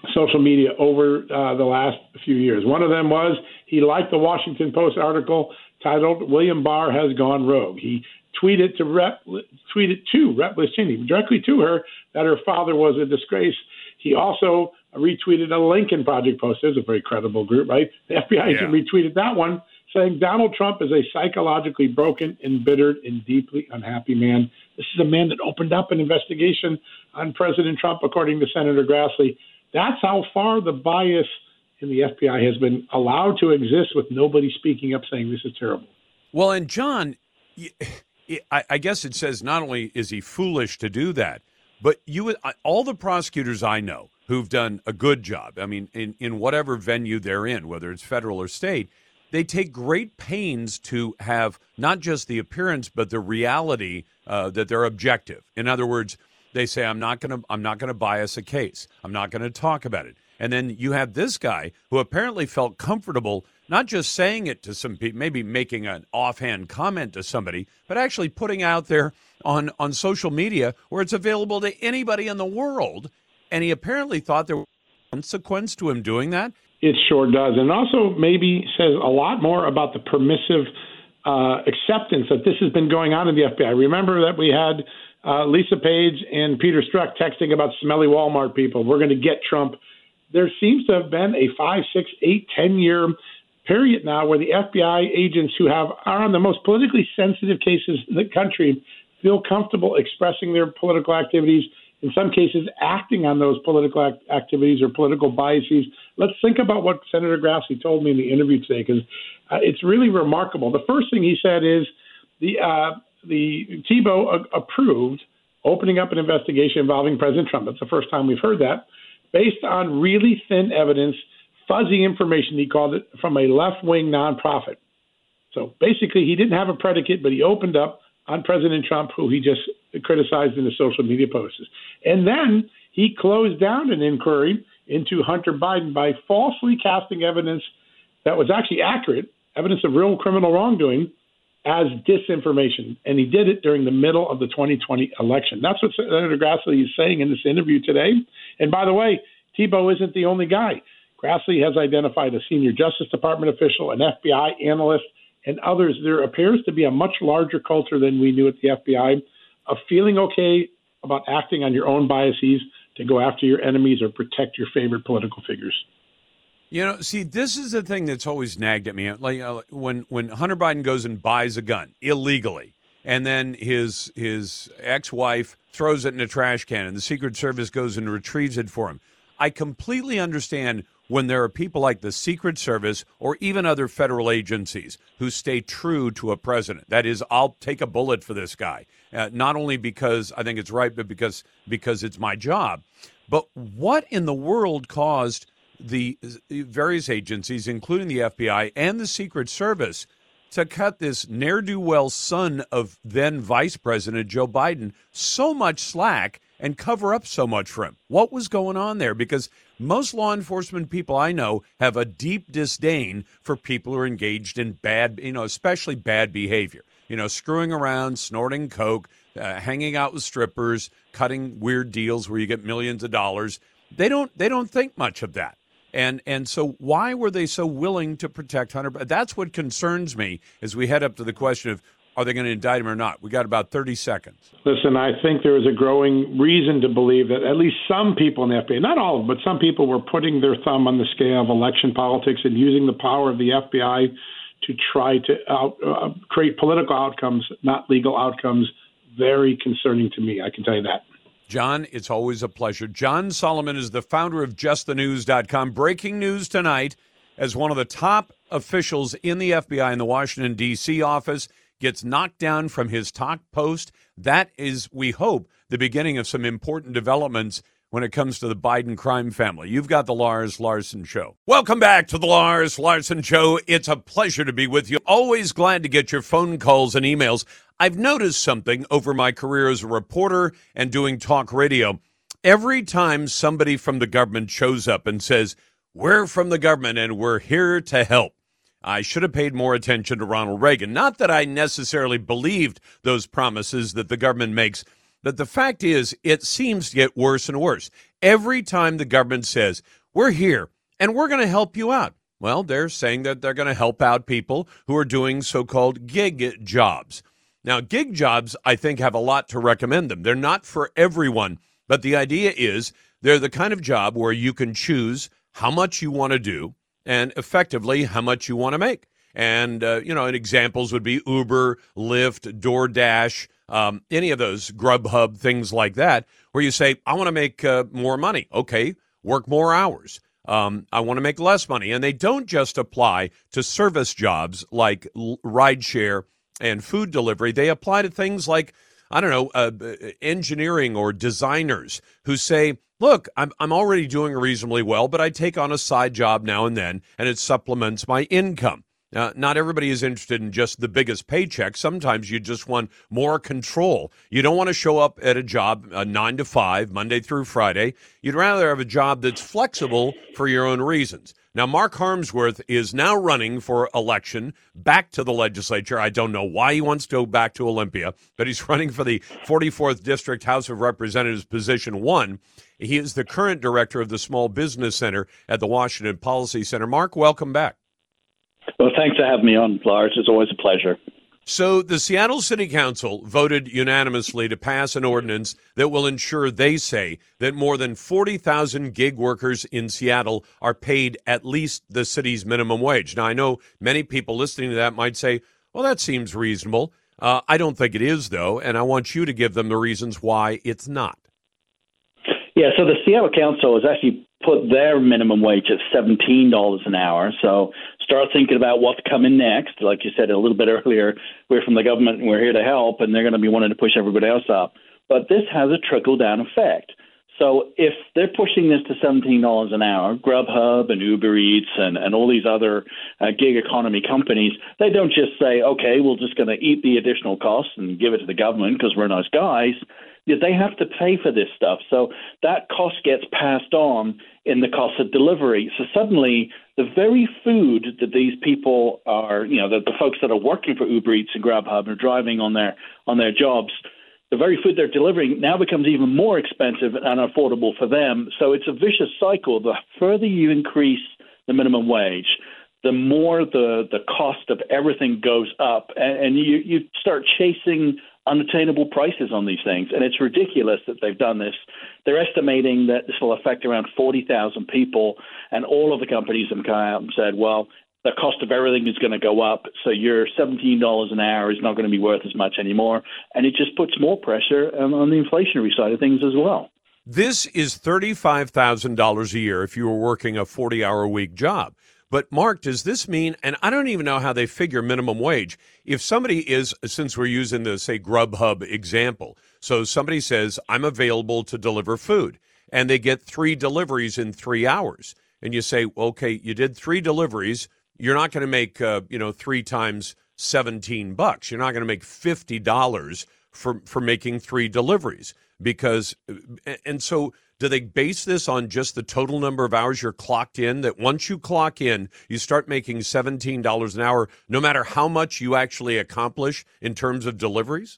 social media over uh, the last few years. One of them was he liked the Washington Post article titled "William Barr Has Gone Rogue." He tweeted to Rep, tweeted to Rep. Listini, directly to her, that her father was a disgrace. He also retweeted a Lincoln Project post. There's a very credible group, right? The F B I agent Yeah. retweeted that one, saying Donald Trump is a psychologically broken, embittered, and deeply unhappy man. This is a man that opened up an investigation on President Trump, according to Senator Grassley. That's how far the bias in the F B I has been allowed to exist with nobody speaking up saying this is terrible. Well, and John, y- I I guess it says not only is he foolish to do that, but you, all the prosecutors I know who've done a good job, I mean, in, in whatever venue they're in, whether it's federal or state, they take great pains to have not just the appearance, but the reality uh, that they're objective. In other words, they say, I'm not going to I'm not going to bias a case. I'm not going to talk about it. And then you have this guy who apparently felt comfortable not just saying it to some people, maybe making an offhand comment to somebody, but actually putting out there on, on social media where it's available to anybody in the world. And he apparently thought there was consequence to him doing that. It sure does. And also maybe says a lot more about the permissive uh, acceptance that this has been going on in the F B I. Remember that we had uh, Lisa Page and Peter Strzok texting about smelly Walmart people. We're going to get Trump. There seems to have been a five, six, eight, ten-year period now where the F B I agents who have are on the most politically sensitive cases in the country feel comfortable expressing their political activities, in some cases acting on those political act- activities or political biases. Let's think about what Senator Grassley told me in the interview today, because uh, it's really remarkable. The first thing he said is the uh, the Thibault a- approved opening up an investigation involving President Trump. That's the first time we've heard that, based on really thin evidence, fuzzy information, he called it, from a left-wing nonprofit. So basically, he didn't have a predicate, but he opened up on President Trump, who he just criticized in the social media posts. And then he closed down an inquiry into Hunter Biden by falsely casting evidence that was actually accurate, evidence of real criminal wrongdoing, as disinformation. And he did it during the middle of the twenty twenty election. That's what Senator Grassley is saying in this interview today. And by the way, Thibault isn't the only guy. Grassley has identified a senior Justice Department official, an F B I analyst, and others. There appears to be a much larger culture than we knew at the F B I of feeling okay about acting on your own biases to go after your enemies or protect your favorite political figures. You know, see, this is the thing that's always nagged at me. Like uh, when when Hunter Biden goes and buys a gun illegally, and then his his ex-wife throws it in a trash can, and the Secret Service goes and retrieves it for him. I completely understand when there are people like the Secret Service or even other federal agencies who stay true to a president. That is, I'll take a bullet for this guy, uh, not only because I think it's right, but because because it's my job. But what in the world caused the various agencies, including the F B I and the Secret Service, to cut this ne'er-do-well son of then Vice President Joe Biden so much slack and cover up so much for him? What was going on there? Because most law enforcement people I know have a deep disdain for people who are engaged in bad, you know, especially bad behavior. You know, screwing around, snorting coke, uh, hanging out with strippers, cutting weird deals where you get millions of dollars. They don't. They don't think much of that. And and so why were they so willing to protect Hunter? That's what concerns me as we head up to the question of, are they going to indict him or not? We got about thirty seconds. Listen, I think there is a growing reason to believe that at least some people in the F B I, not all of them, but some people were putting their thumb on the scale of election politics and using the power of the F B I to try to out, uh, create political outcomes, not legal outcomes. Very concerning to me, I can tell you that. John, it's always a pleasure. John Solomon is the founder of just the news dot com. Breaking news tonight, as one of the top officials in the F B I in the Washington, D C office gets knocked down from his top post. That is, we hope, the beginning of some important developments when it comes to the Biden crime family. You've got the Lars Larson Show. Welcome back to the Lars Larson Show. It's a pleasure to be with you. Always glad to get your phone calls and emails. I've noticed something over my career as a reporter and doing talk radio. Every time somebody from the government shows up and says, we're from the government and we're here to help, I should have paid more attention to Ronald Reagan. Not that I necessarily believed those promises that the government makes, but the fact is it seems to get worse and worse. Every time the government says, we're here and we're going to help you out, well, they're saying that they're going to help out people who are doing so-called gig jobs. Now, gig jobs, I think, have a lot to recommend them. They're not for everyone, but the idea is they're the kind of job where you can choose how much you want to do and effectively how much you want to make. And, uh, you know, and examples would be Uber, Lyft, DoorDash, um, any of those, Grubhub, things like that, where you say, I want to make uh, more money. Okay, work more hours. Um, I want to make less money. And they don't just apply to service jobs like l- rideshare and food delivery. They apply to things like, I don't know, uh, engineering or designers who say, look, I'm I'm already doing reasonably well, but I take on a side job now and then, and it supplements my income. Uh, not everybody is interested in just the biggest paycheck. Sometimes you just want more control. You don't want to show up at a job uh, nine to five, Monday through Friday. You'd rather have a job that's flexible for your own reasons. Now, Mark Harmsworth is now running for election back to the legislature. I don't know why he wants to go back to Olympia, but he's running for the forty-fourth District House of Representatives, position one. He is the current director of the Small Business Center at the Washington Policy Center. Mark, welcome back. Well, thanks for having me on, Lars. It's always a pleasure. So the Seattle City Council voted unanimously to pass an ordinance that will ensure, they say, that more than forty thousand gig workers in Seattle are paid at least the city's minimum wage. Now, I know many people listening to that might say, well, that seems reasonable. Uh, I don't think it is, though, and I want you to give them the reasons why it's not. Yeah, so the Seattle Council has actually put their minimum wage at seventeen dollars an hour. So start thinking about what's coming next. Like you said a little bit earlier, we're from the government and we're here to help, and they're going to be wanting to push everybody else up. But this has a trickle-down effect. So if they're pushing this to seventeen dollars an hour, Grubhub and Uber Eats and, and all these other uh, gig economy companies, they don't just say, okay, we're just going to eat the additional costs and give it to the government because we're nice guys. They have to pay for this stuff. So that cost gets passed on in the cost of delivery. So suddenly the very food that these people are, you know, the, the folks that are working for Uber Eats and Grubhub and driving on their on their jobs, the very food they're delivering now becomes even more expensive and unaffordable for them. So it's a vicious cycle. The further you increase the minimum wage, the more the, the cost of everything goes up, and, and you, you start chasing unattainable prices on these things. And it's ridiculous that they've done this. They're estimating that this will affect around forty thousand people, and all of the companies have come out and said, well, the cost of everything is going to go up, so your seventeen dollars an hour is not going to be worth as much anymore. And it just puts more pressure on, on the inflationary side of things as well. This is thirty-five thousand dollars a year if you were working a forty-hour-a-week job. But, Mark, does this mean, and I don't even know how they figure minimum wage, if somebody is, since we're using the, say, Grubhub example, so somebody says, I'm available to deliver food, and they get three deliveries in three hours, and you say, okay, you did three deliveries, you're not going to make, uh, you know, three times seventeen bucks. You're not going to make fifty dollars for, for making three deliveries, because, and so do they base this on just the total number of hours you're clocked in, that once you clock in, you start making seventeen dollars an hour, no matter how much you actually accomplish in terms of deliveries?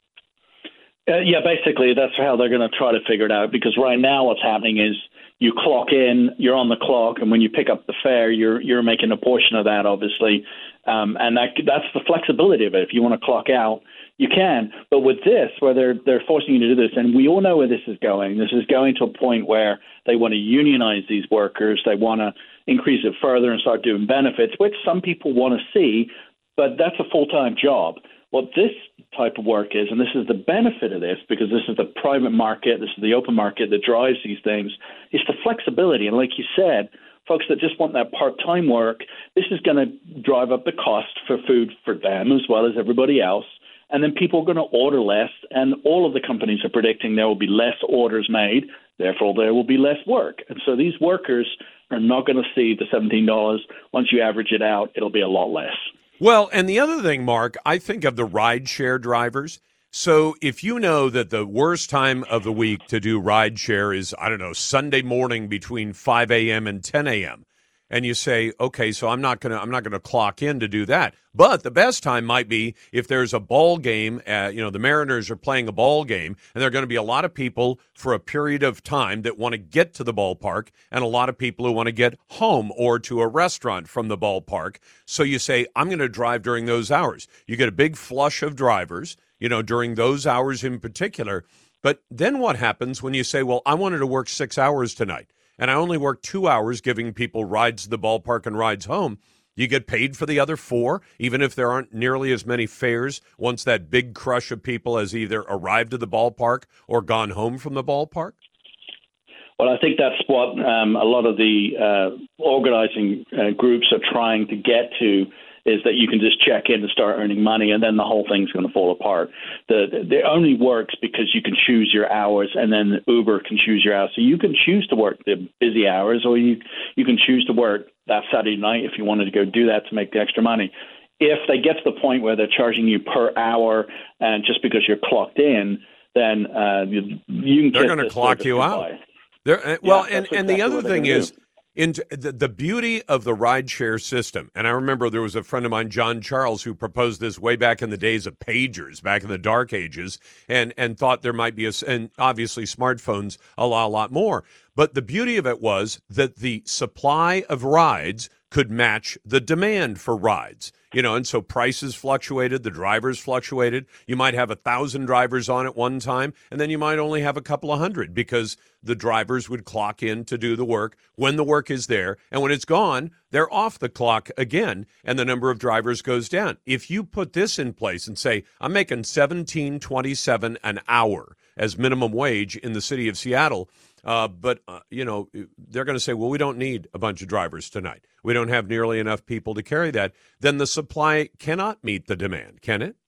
Uh, yeah, basically, that's how they're going to try to figure it out, because right now what's happening is you clock in, you're on the clock, and when you pick up the fare, you're you're making a portion of that, obviously, um, and that that's the flexibility of it. If you want to clock out, you can. But with this, where they're they're forcing you to do this, and we all know where this is going. This is going to a point where they want to unionize these workers. They want to increase it further and start doing benefits, which some people want to see, but that's a full-time job. What this type of work is, and this is the benefit of this, because this is the private market, this is the open market that drives these things, is the flexibility. And like you said, folks that just want that part-time work, this is going to drive up the cost for food for them as well as everybody else. And then people are going to order less, and all of the companies are predicting there will be less orders made, therefore there will be less work. And so these workers are not going to see the seventeen dollars. Once you average it out, it'll be a lot less. Well, and the other thing, Mark, I think of the rideshare drivers. So if you know that the worst time of the week to do rideshare is, I don't know, Sunday morning between five a.m. and ten a.m., and you say, okay, so I'm not gonna I'm not gonna clock in to do that. But the best time might be if there's a ball game. Uh, you know, the Mariners are playing a ball game, and there are going to be a lot of people for a period of time that want to get to the ballpark, and a lot of people who want to get home or to a restaurant from the ballpark. So you say, I'm going to drive during those hours. You get a big flush of drivers, you know, during those hours in particular. But then what happens when you say, well, I wanted to work six hours tonight, and I only work two hours giving people rides to the ballpark and rides home? You get paid for the other four, even if there aren't nearly as many fares once that big crush of people has either arrived at the ballpark or gone home from the ballpark? Well, I think that's what um, a lot of the uh, organizing uh, groups are trying to get to, is that you can just check in and start earning money, and then the whole thing's going to fall apart. The, the, it only works because you can choose your hours, and then Uber can choose your hours. So you can choose to work the busy hours, or you you can choose to work that Saturday night if you wanted to go do that to make the extra money. If they get to the point where they're charging you per hour, and just because you're clocked in, then uh, you, you can they're going to clock you out. They're, well, yeah, and, and exactly the other thing is, do. In the, the beauty of the rideshare system, and I remember there was a friend of mine, John Charles, who proposed this way back in the days of pagers, back in the dark ages, and, and thought there might be, a, and obviously smartphones allow a lot more. But the beauty of it was that the supply of rides could match the demand for rides. You know, and so prices fluctuated, the drivers fluctuated. You might have a thousand drivers on at one time, and then you might only have a couple of hundred because the drivers would clock in to do the work when the work is there. And when it's gone, they're off the clock again, and the number of drivers goes down. If you put this in place and say, I'm making seventeen twenty-seven an hour as minimum wage in the city of Seattle, Uh, but, uh, you know, they're going to say, well, we don't need a bunch of drivers tonight. We don't have nearly enough people to carry that. Then the supply cannot meet the demand, can it?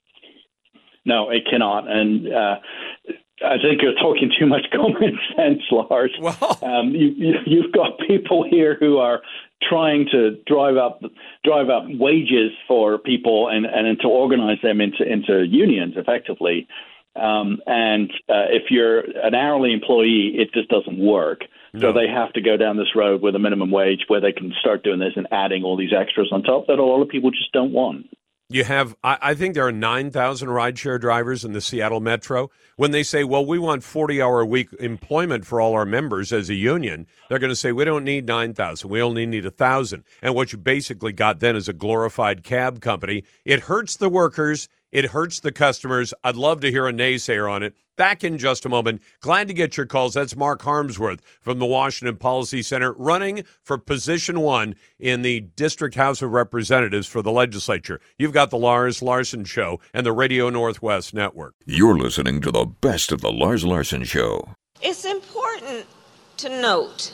No, it cannot. And uh, I think you're talking too much common sense, Lars. Well, um, you, you, you've got people here who are trying to drive up drive up wages for people and, and to organize them into, into unions effectively. Um, and uh, if you're an hourly employee, it just doesn't work. No. So they have to go down this road with a minimum wage where they can start doing this and adding all these extras on top that a lot of people just don't want. You have, I, I think there are nine thousand rideshare drivers in the Seattle Metro. When they say, well, we want forty-hour-a-week employment for all our members as a union, they're going to say, we don't need nine thousand. We only need one thousand. And what you basically got then is a glorified cab company. It hurts the workers. It hurts the customers. I'd love to hear a naysayer on it. Back in just a moment. Glad to get your calls. That's Mark Harmsworth from the Washington Policy Center, running for position one in the District House of Representatives for the legislature. You've got the Lars Larson Show and the Radio Northwest Network. You're listening to the best of the Lars Larson Show. It's important to note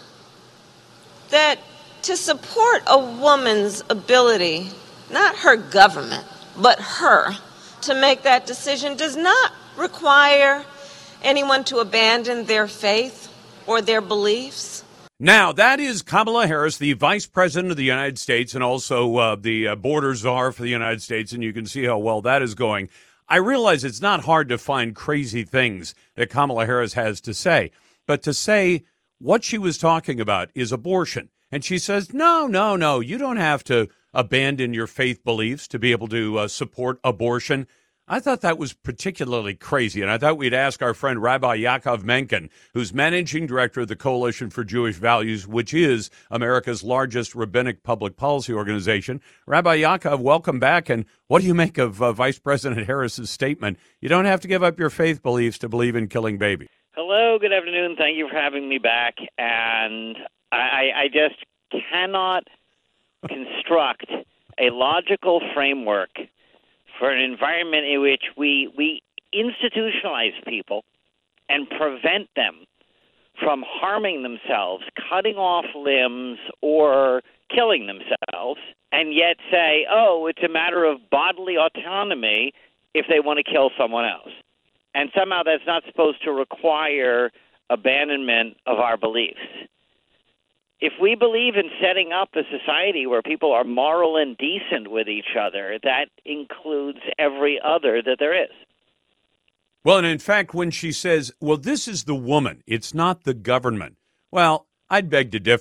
that to support a woman's ability, not her government, but her, to make that decision does not require anyone to abandon their faith or their beliefs. Now, that is Kamala Harris, the Vice President of the United States and also uh, the uh, border czar for the United States, and you can see how well that is going. I realize it's not hard to find crazy things that Kamala Harris has to say, but to say what she was talking about is abortion. And she says, no, no, no, you don't have to abandon your faith beliefs to be able to uh, support abortion. I thought that was particularly crazy, and I thought we'd ask our friend Rabbi Yaakov Menken, who's managing director of the Coalition for Jewish Values, which is America's largest rabbinic public policy organization. Rabbi Yaakov, welcome back, and what do you make of uh, Vice President Harris's statement? You don't have to give up your faith beliefs to believe in killing babies. Hello, good afternoon. Thank you for having me back, and I, I just cannot construct a logical framework for an environment in which we we institutionalize people and prevent them from harming themselves, cutting off limbs, or killing themselves, and yet say, oh, it's a matter of bodily autonomy if they want to kill someone else. And somehow that's not supposed to require abandonment of our beliefs. If we believe in setting up a society where people are moral and decent with each other, that includes every other that there is. Well, and in fact, when she says, well, this is the woman, it's not the government. Well, I'd beg to differ,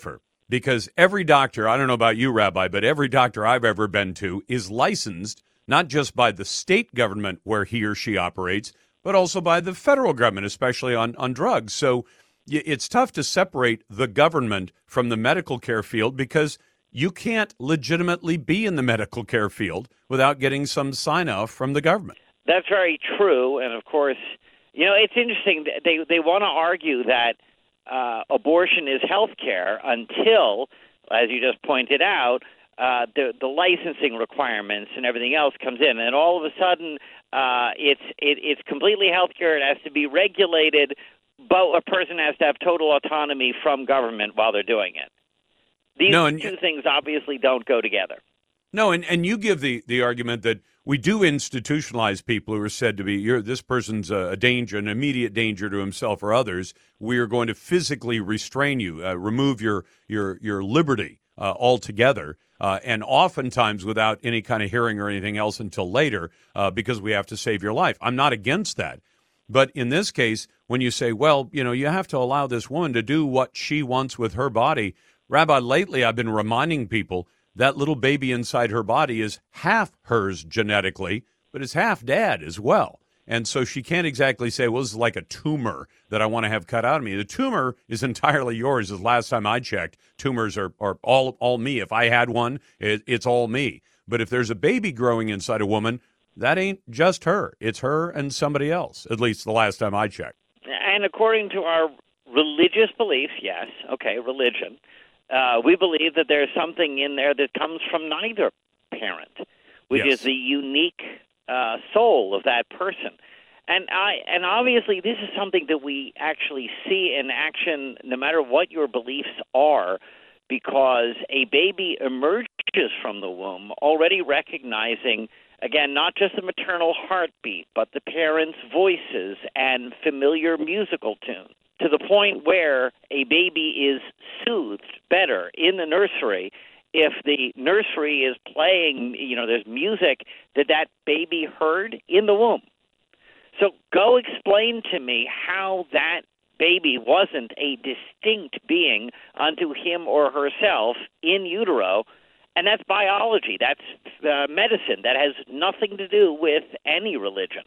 because every doctor, I don't know about you, Rabbi, but every doctor I've ever been to is licensed not just by the state government where he or she operates, but also by the federal government, especially on, on drugs. So it's tough to separate the government from the medical care field because you can't legitimately be in the medical care field without getting some sign-off from the government. That's very true. And, of course, you know, it's interesting. They, they want to argue that uh, abortion is health care until, as you just pointed out, uh, the, the licensing requirements and everything else comes in. And all of a sudden, uh, it's it, it's completely health care. It has to be regulated, but a person has to have total autonomy from government while they're doing it. These no, and, two things obviously don't go together. No, and, and you give the, the argument that we do institutionalize people who are said to be, you're, this person's a, a danger, an immediate danger to himself or others. We are going to physically restrain you, uh, remove your your your liberty uh, altogether, uh, and oftentimes without any kind of hearing or anything else until later, uh, because we have to save your life. I'm not against that. But in this case, when you say, well, you know, you have to allow this woman to do what she wants with her body, Rabbi, lately I've been reminding people that little baby inside her body is half hers genetically, but it's half dad as well. And so she can't exactly say, well, this is like a tumor that I want to have cut out of me. The tumor is entirely yours. The last time I checked, tumors are, are all, all me. If I had one, it, it's all me. But if there's a baby growing inside a woman, that ain't just her. It's her and somebody else, at least the last time I checked. And according to our religious beliefs, yes, okay, religion, Uh, we believe that there's something in there that comes from neither parent, which yes. is the unique uh, soul of that person. And I and obviously this is something that we actually see in action no matter what your beliefs are, because a baby emerges from the womb already recognizing, again, not just the maternal heartbeat, but the parents' voices and familiar musical tunes, to the point where a baby is soothed better in the nursery if the nursery is playing, you know, there's music that that baby heard in the womb. So go explain to me how that baby wasn't a distinct being unto him or herself in utero, and that's biology, that's uh, medicine, that has nothing to do with any religion.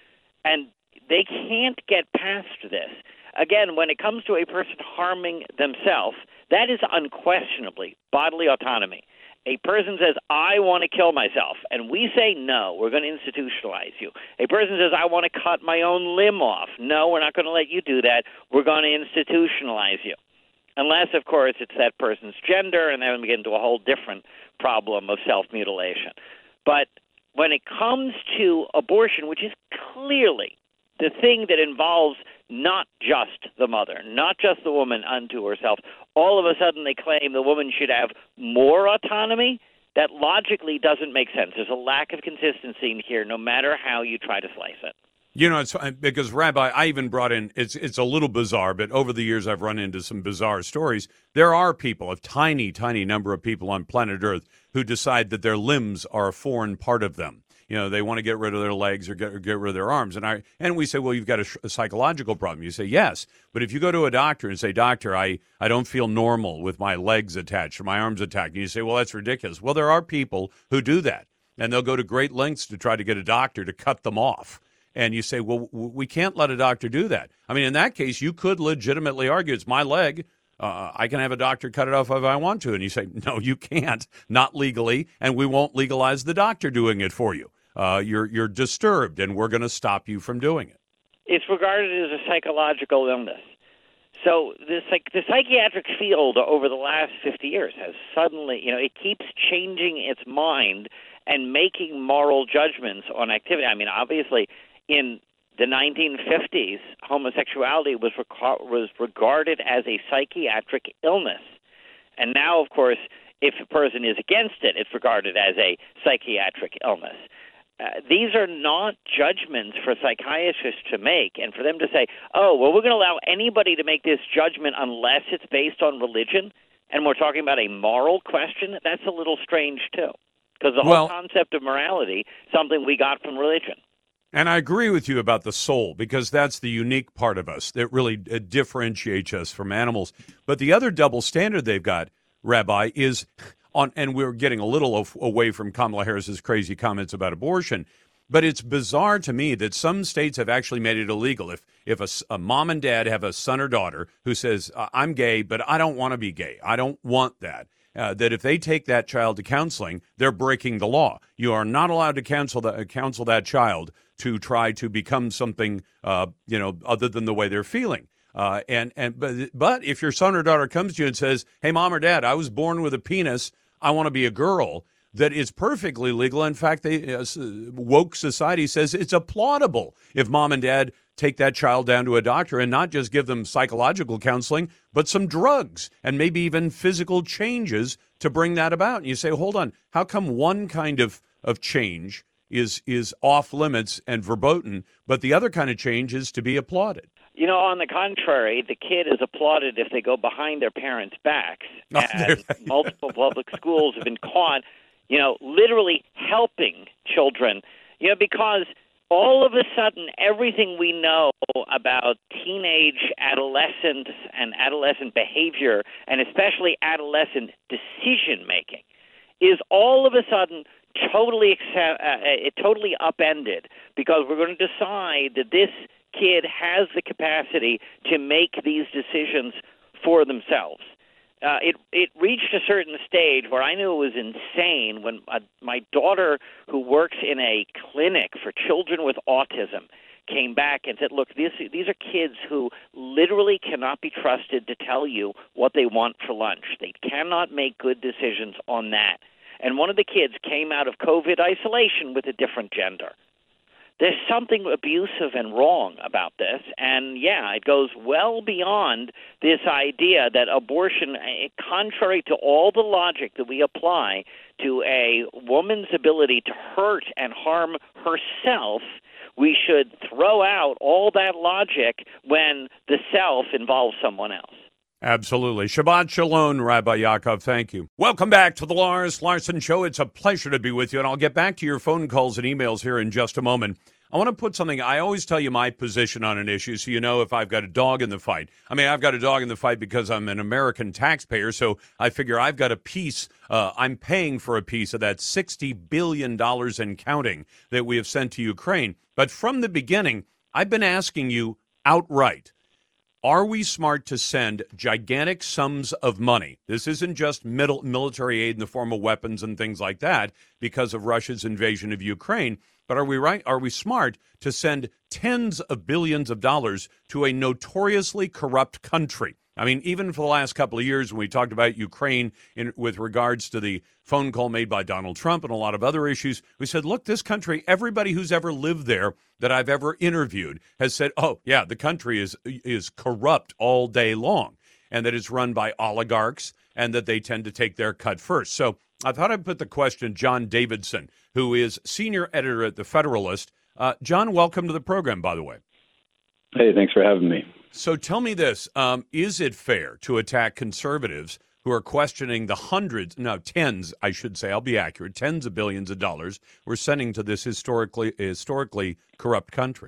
And they can't get past this. Again, when it comes to a person harming themselves, that is unquestionably bodily autonomy. A person says, I want to kill myself, and we say, no, we're going to institutionalize you. A person says, I want to cut my own limb off. No, we're not going to let you do that. We're going to institutionalize you. Unless, of course, it's that person's gender, and then we get into a whole different problem of self-mutilation. But when it comes to abortion, which is clearly the thing that involves not just the mother, not just the woman unto herself, all of a sudden they claim the woman should have more autonomy. That logically doesn't make sense. There's a lack of consistency in here, no matter how you try to slice it. You know, it's because, Rabbi, I even brought in, it's it's a little bizarre, but over the years I've run into some bizarre stories. There are people, a tiny, tiny number of people on planet Earth who decide that their limbs are a foreign part of them. You know, they want to get rid of their legs or get, or get rid of their arms. And I and we say, well, you've got a, a psychological problem. You say, yes. But if you go to a doctor and say, doctor, I, I don't feel normal with my legs attached or my arms attached, and you say, well, that's ridiculous. Well, there are people who do that, and they'll go to great lengths to try to get a doctor to cut them off. And you say, well, we can't let a doctor do that. I mean, in that case, you could legitimately argue, it's my leg. Uh, I can have a doctor cut it off if I want to. And you say, no, you can't, not legally, and we won't legalize the doctor doing it for you. Uh, you're you're disturbed, and we're going to stop you from doing it. It's regarded as a psychological illness. So the, psych- the psychiatric field over the last fifty years has suddenly, you know, it keeps changing its mind and making moral judgments on activity. I mean, obviously, in the nineteen fifties, homosexuality was rec- was regarded as a psychiatric illness. And now, of course, if a person is against it, it's regarded as a psychiatric illness. Uh, these are not judgments for psychiatrists to make, and for them to say, oh, well, we're going to allow anybody to make this judgment unless it's based on religion, and we're talking about a moral question, that's a little strange, too, because the well, whole concept of morality is something we got from religion. And I agree with you about the soul, because that's the unique part of us that really uh, differentiates us from animals. But the other double standard they've got, Rabbi, is on, and we're getting a little of, away from Kamala Harris's crazy comments about abortion, but it's bizarre to me that some states have actually made it illegal. If if a, a mom and dad have a son or daughter who says, I'm gay, but I don't want to be gay, I don't want that, uh, that if they take that child to counseling, they're breaking the law. You are not allowed to counsel that, counsel that child to try to become something, uh, you know, other than the way they're feeling. Uh, and and but, but if your son or daughter comes to you and says, hey, mom or dad, I was born with a penis, I want to be a girl, that is perfectly legal. In fact, they, uh, woke society says it's applaudable if mom and dad take that child down to a doctor and not just give them psychological counseling, but some drugs and maybe even physical changes to bring that about. And you say, hold on, how come one kind of, of change is is off limits and verboten, but the other kind of change is to be applauded? You know, on the contrary, the kid is applauded if they go behind their parents' backs. Oh, and multiple public schools have been caught, you know, literally helping children, you know, because all of a sudden everything we know about teenage adolescents and adolescent behavior, and especially adolescent decision-making, is all of a sudden totally accept, uh, it totally upended, because we're going to decide that this kid has the capacity to make these decisions for themselves. Uh, it it reached a certain stage where I knew it was insane when uh, my daughter, who works in a clinic for children with autism, came back and said, look, these, these are kids who literally cannot be trusted to tell you what they want for lunch. They cannot make good decisions on that. And one of the kids came out of COVID isolation with a different gender. There's something abusive and wrong about this, and yeah, it goes well beyond this idea that abortion, contrary to all the logic that we apply to a woman's ability to hurt and harm herself, we should throw out all that logic when the self involves someone else. Absolutely. Shabbat Shalom, Rabbi Yaakov. Thank you. Welcome back to the Lars Larson Show. It's a pleasure to be with you, and I'll get back to your phone calls and emails here in just a moment. I want to put something, I always tell you my position on an issue so you know if I've got a dog in the fight. I mean, I've got a dog in the fight because I'm an American taxpayer, so I figure I've got a piece, uh, I'm paying for a piece of that sixty billion dollars and counting that we have sent to Ukraine. But from the beginning, I've been asking you outright, are we smart to send gigantic sums of money? This isn't just middle, military aid in the form of weapons and things like that because of Russia's invasion of Ukraine. But are we right? Are we smart to send tens of billions of dollars to a notoriously corrupt country? I mean, even for the last couple of years when we talked about Ukraine in, with regards to the phone call made by Donald Trump and a lot of other issues, we said, look, this country, everybody who's ever lived there that I've ever interviewed has said, oh, yeah, the country is is corrupt all day long, and that it's run by oligarchs and that they tend to take their cut first. So I thought I'd put the question to John Davidson, who is senior editor at The Federalist. Uh, John, welcome to the program, by the way. Hey, thanks for having me. So tell me this, um, is it fair to attack conservatives who are questioning the hundreds, no, tens, I should say, I'll be accurate, tens of billions of dollars we're sending to this historically historically corrupt country?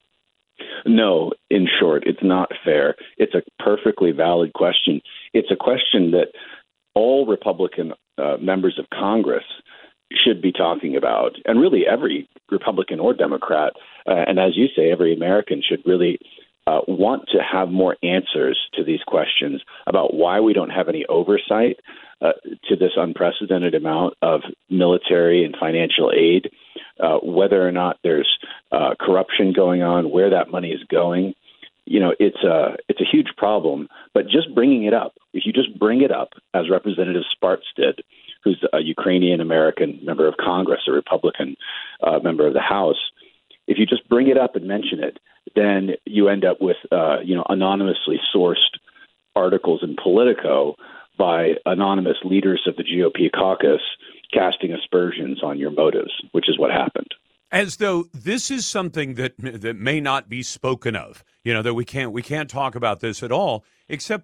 No, in short, it's not fair. It's a perfectly valid question. It's a question that all Republican uh, members of Congress should be talking about, and really every Republican or Democrat, uh, and as you say, every American should really uh, want to have more answers to these questions about why we don't have any oversight uh, to this unprecedented amount of military and financial aid, uh, whether or not there's uh, corruption going on, where that money is going. You know, it's a it's a huge problem, but just bringing it up, if you just bring it up, as Representative Spartz did, who's a Ukrainian-American member of Congress, a Republican uh, member of the House, if you just bring it up and mention it, then you end up with, uh, you know, anonymously sourced articles in Politico by anonymous leaders of the G O P caucus casting aspersions on your motives, which is what happened. As though this is something that that may not be spoken of, you know, that we can't we can't talk about this at all, except that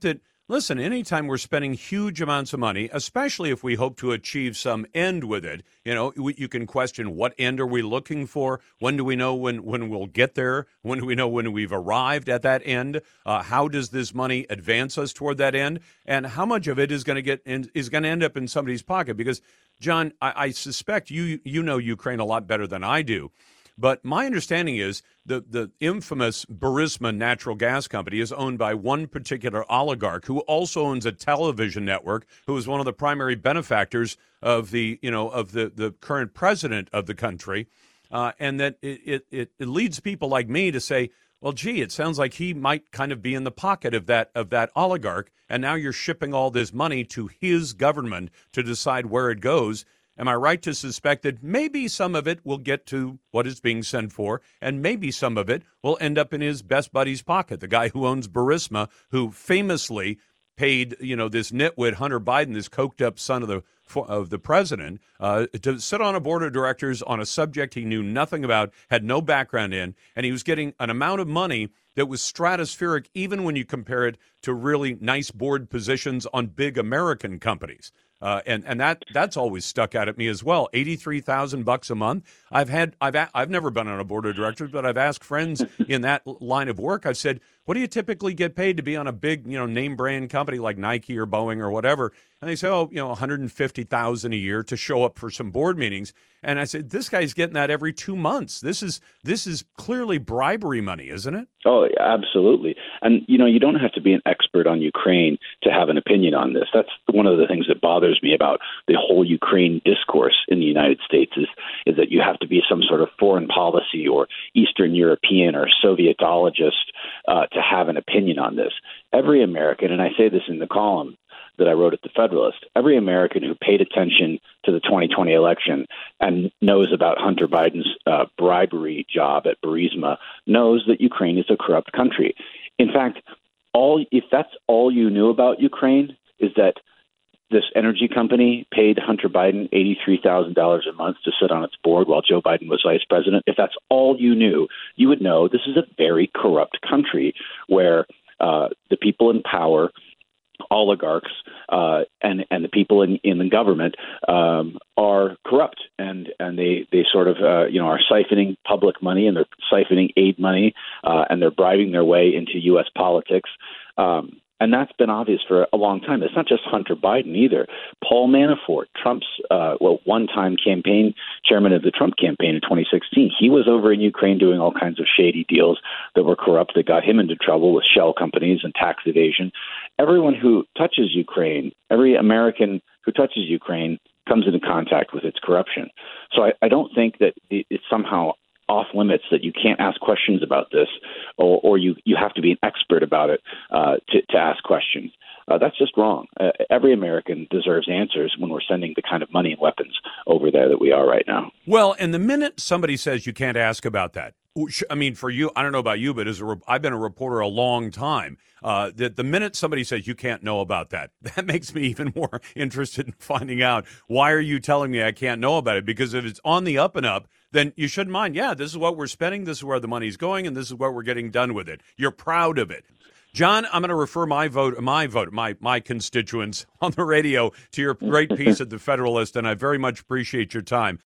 listen, anytime we're spending huge amounts of money, especially if we hope to achieve some end with it, you know, we, you can question what end are we looking for? When do we know when, when we'll get there? When do we know when we've arrived at that end? Uh, how does this money advance us toward that end? And how much of it is going to get in, is going to end up in somebody's pocket? Because, John, I, I suspect you you know Ukraine a lot better than I do. But my understanding is the, the infamous Burisma natural gas company is owned by one particular oligarch who also owns a television network, who is one of the primary benefactors of the, you know, of the, the current president of the country. Uh, and that it, it, it leads people like me to say, well, gee, it sounds like he might kind of be in the pocket of that of that oligarch. And now you're shipping all this money to his government to decide where it goes. Am I right to suspect that maybe some of it will get to what it's being sent for, and maybe some of it will end up in his best buddy's pocket, the guy who owns Burisma, who famously paid, you know, this nitwit Hunter Biden, this coked-up son of the of the president, uh, to sit on a board of directors on a subject he knew nothing about, had no background in, and he was getting an amount of money that was stratospheric, even when you compare it to really nice board positions on big American companies. Uh, and and that that's always stuck out at me as well. Eighty-three thousand bucks a month. I've had I've a, I've never been on a board of directors, but I've asked friends in that line of work. I've said, "What do you typically get paid to be on a big, you know, name brand company like Nike or Boeing or whatever?" And they say, "Oh, you know, one hundred fifty thousand a year to show up for some board meetings." And I said, "This guy's getting that every two months. This is this is clearly bribery money, isn't it?" Oh, absolutely. And, you know, you don't have to be an expert on Ukraine to have an opinion on this. That's one of the things that bothers me about the whole Ukraine discourse in the United States is, is that you have to be some sort of foreign policy or Eastern European or Sovietologist uh, to have an opinion on this. Every American, and I say this in the column that I wrote at the Federalist, every American who paid attention to the twenty twenty election and knows about Hunter Biden's uh, bribery job at Burisma knows that Ukraine is a corrupt country. In fact, all if that's all you knew about Ukraine is that this energy company paid Hunter Biden eighty-three thousand dollars a month to sit on its board while Joe Biden was vice president, if that's all you knew, you would know this is a very corrupt country where uh, the people in power, oligarchs uh, and and the people in, in the government um, are corrupt, and and they they sort of uh, you know are siphoning public money, and they're siphoning aid money, uh, and they're bribing their way into U S politics. Um, And that's been obvious for a long time. It's not just Hunter Biden either. Paul Manafort, Trump's uh, well, one-time campaign chairman of the Trump campaign in twenty sixteen, he was over in Ukraine doing all kinds of shady deals that were corrupt that got him into trouble with shell companies and tax evasion. Everyone who touches Ukraine, every American who touches Ukraine comes into contact with its corruption. So I, I don't think that it's somehow off limits that you can't ask questions about this, or, or you, you have to be an expert about it uh, to, to ask questions. Uh, that's just wrong. Uh, every American deserves answers when we're sending the kind of money and weapons over there that we are right now. Well, and the minute somebody says you can't ask about that, I mean, for you, I don't know about you, but as a, I've been a reporter a long time, uh, that the minute somebody says you can't know about that, that makes me even more interested in finding out, why are you telling me I can't know about it? Because if it's on the up and up, then you shouldn't mind. Yeah, this is what we're spending, this is where the money's going, and this is what we're getting done with it. You're proud of it. John, I'm going to refer my vote, my vote, my my constituents on the radio to your great piece at the Federalist, and I very much appreciate your time.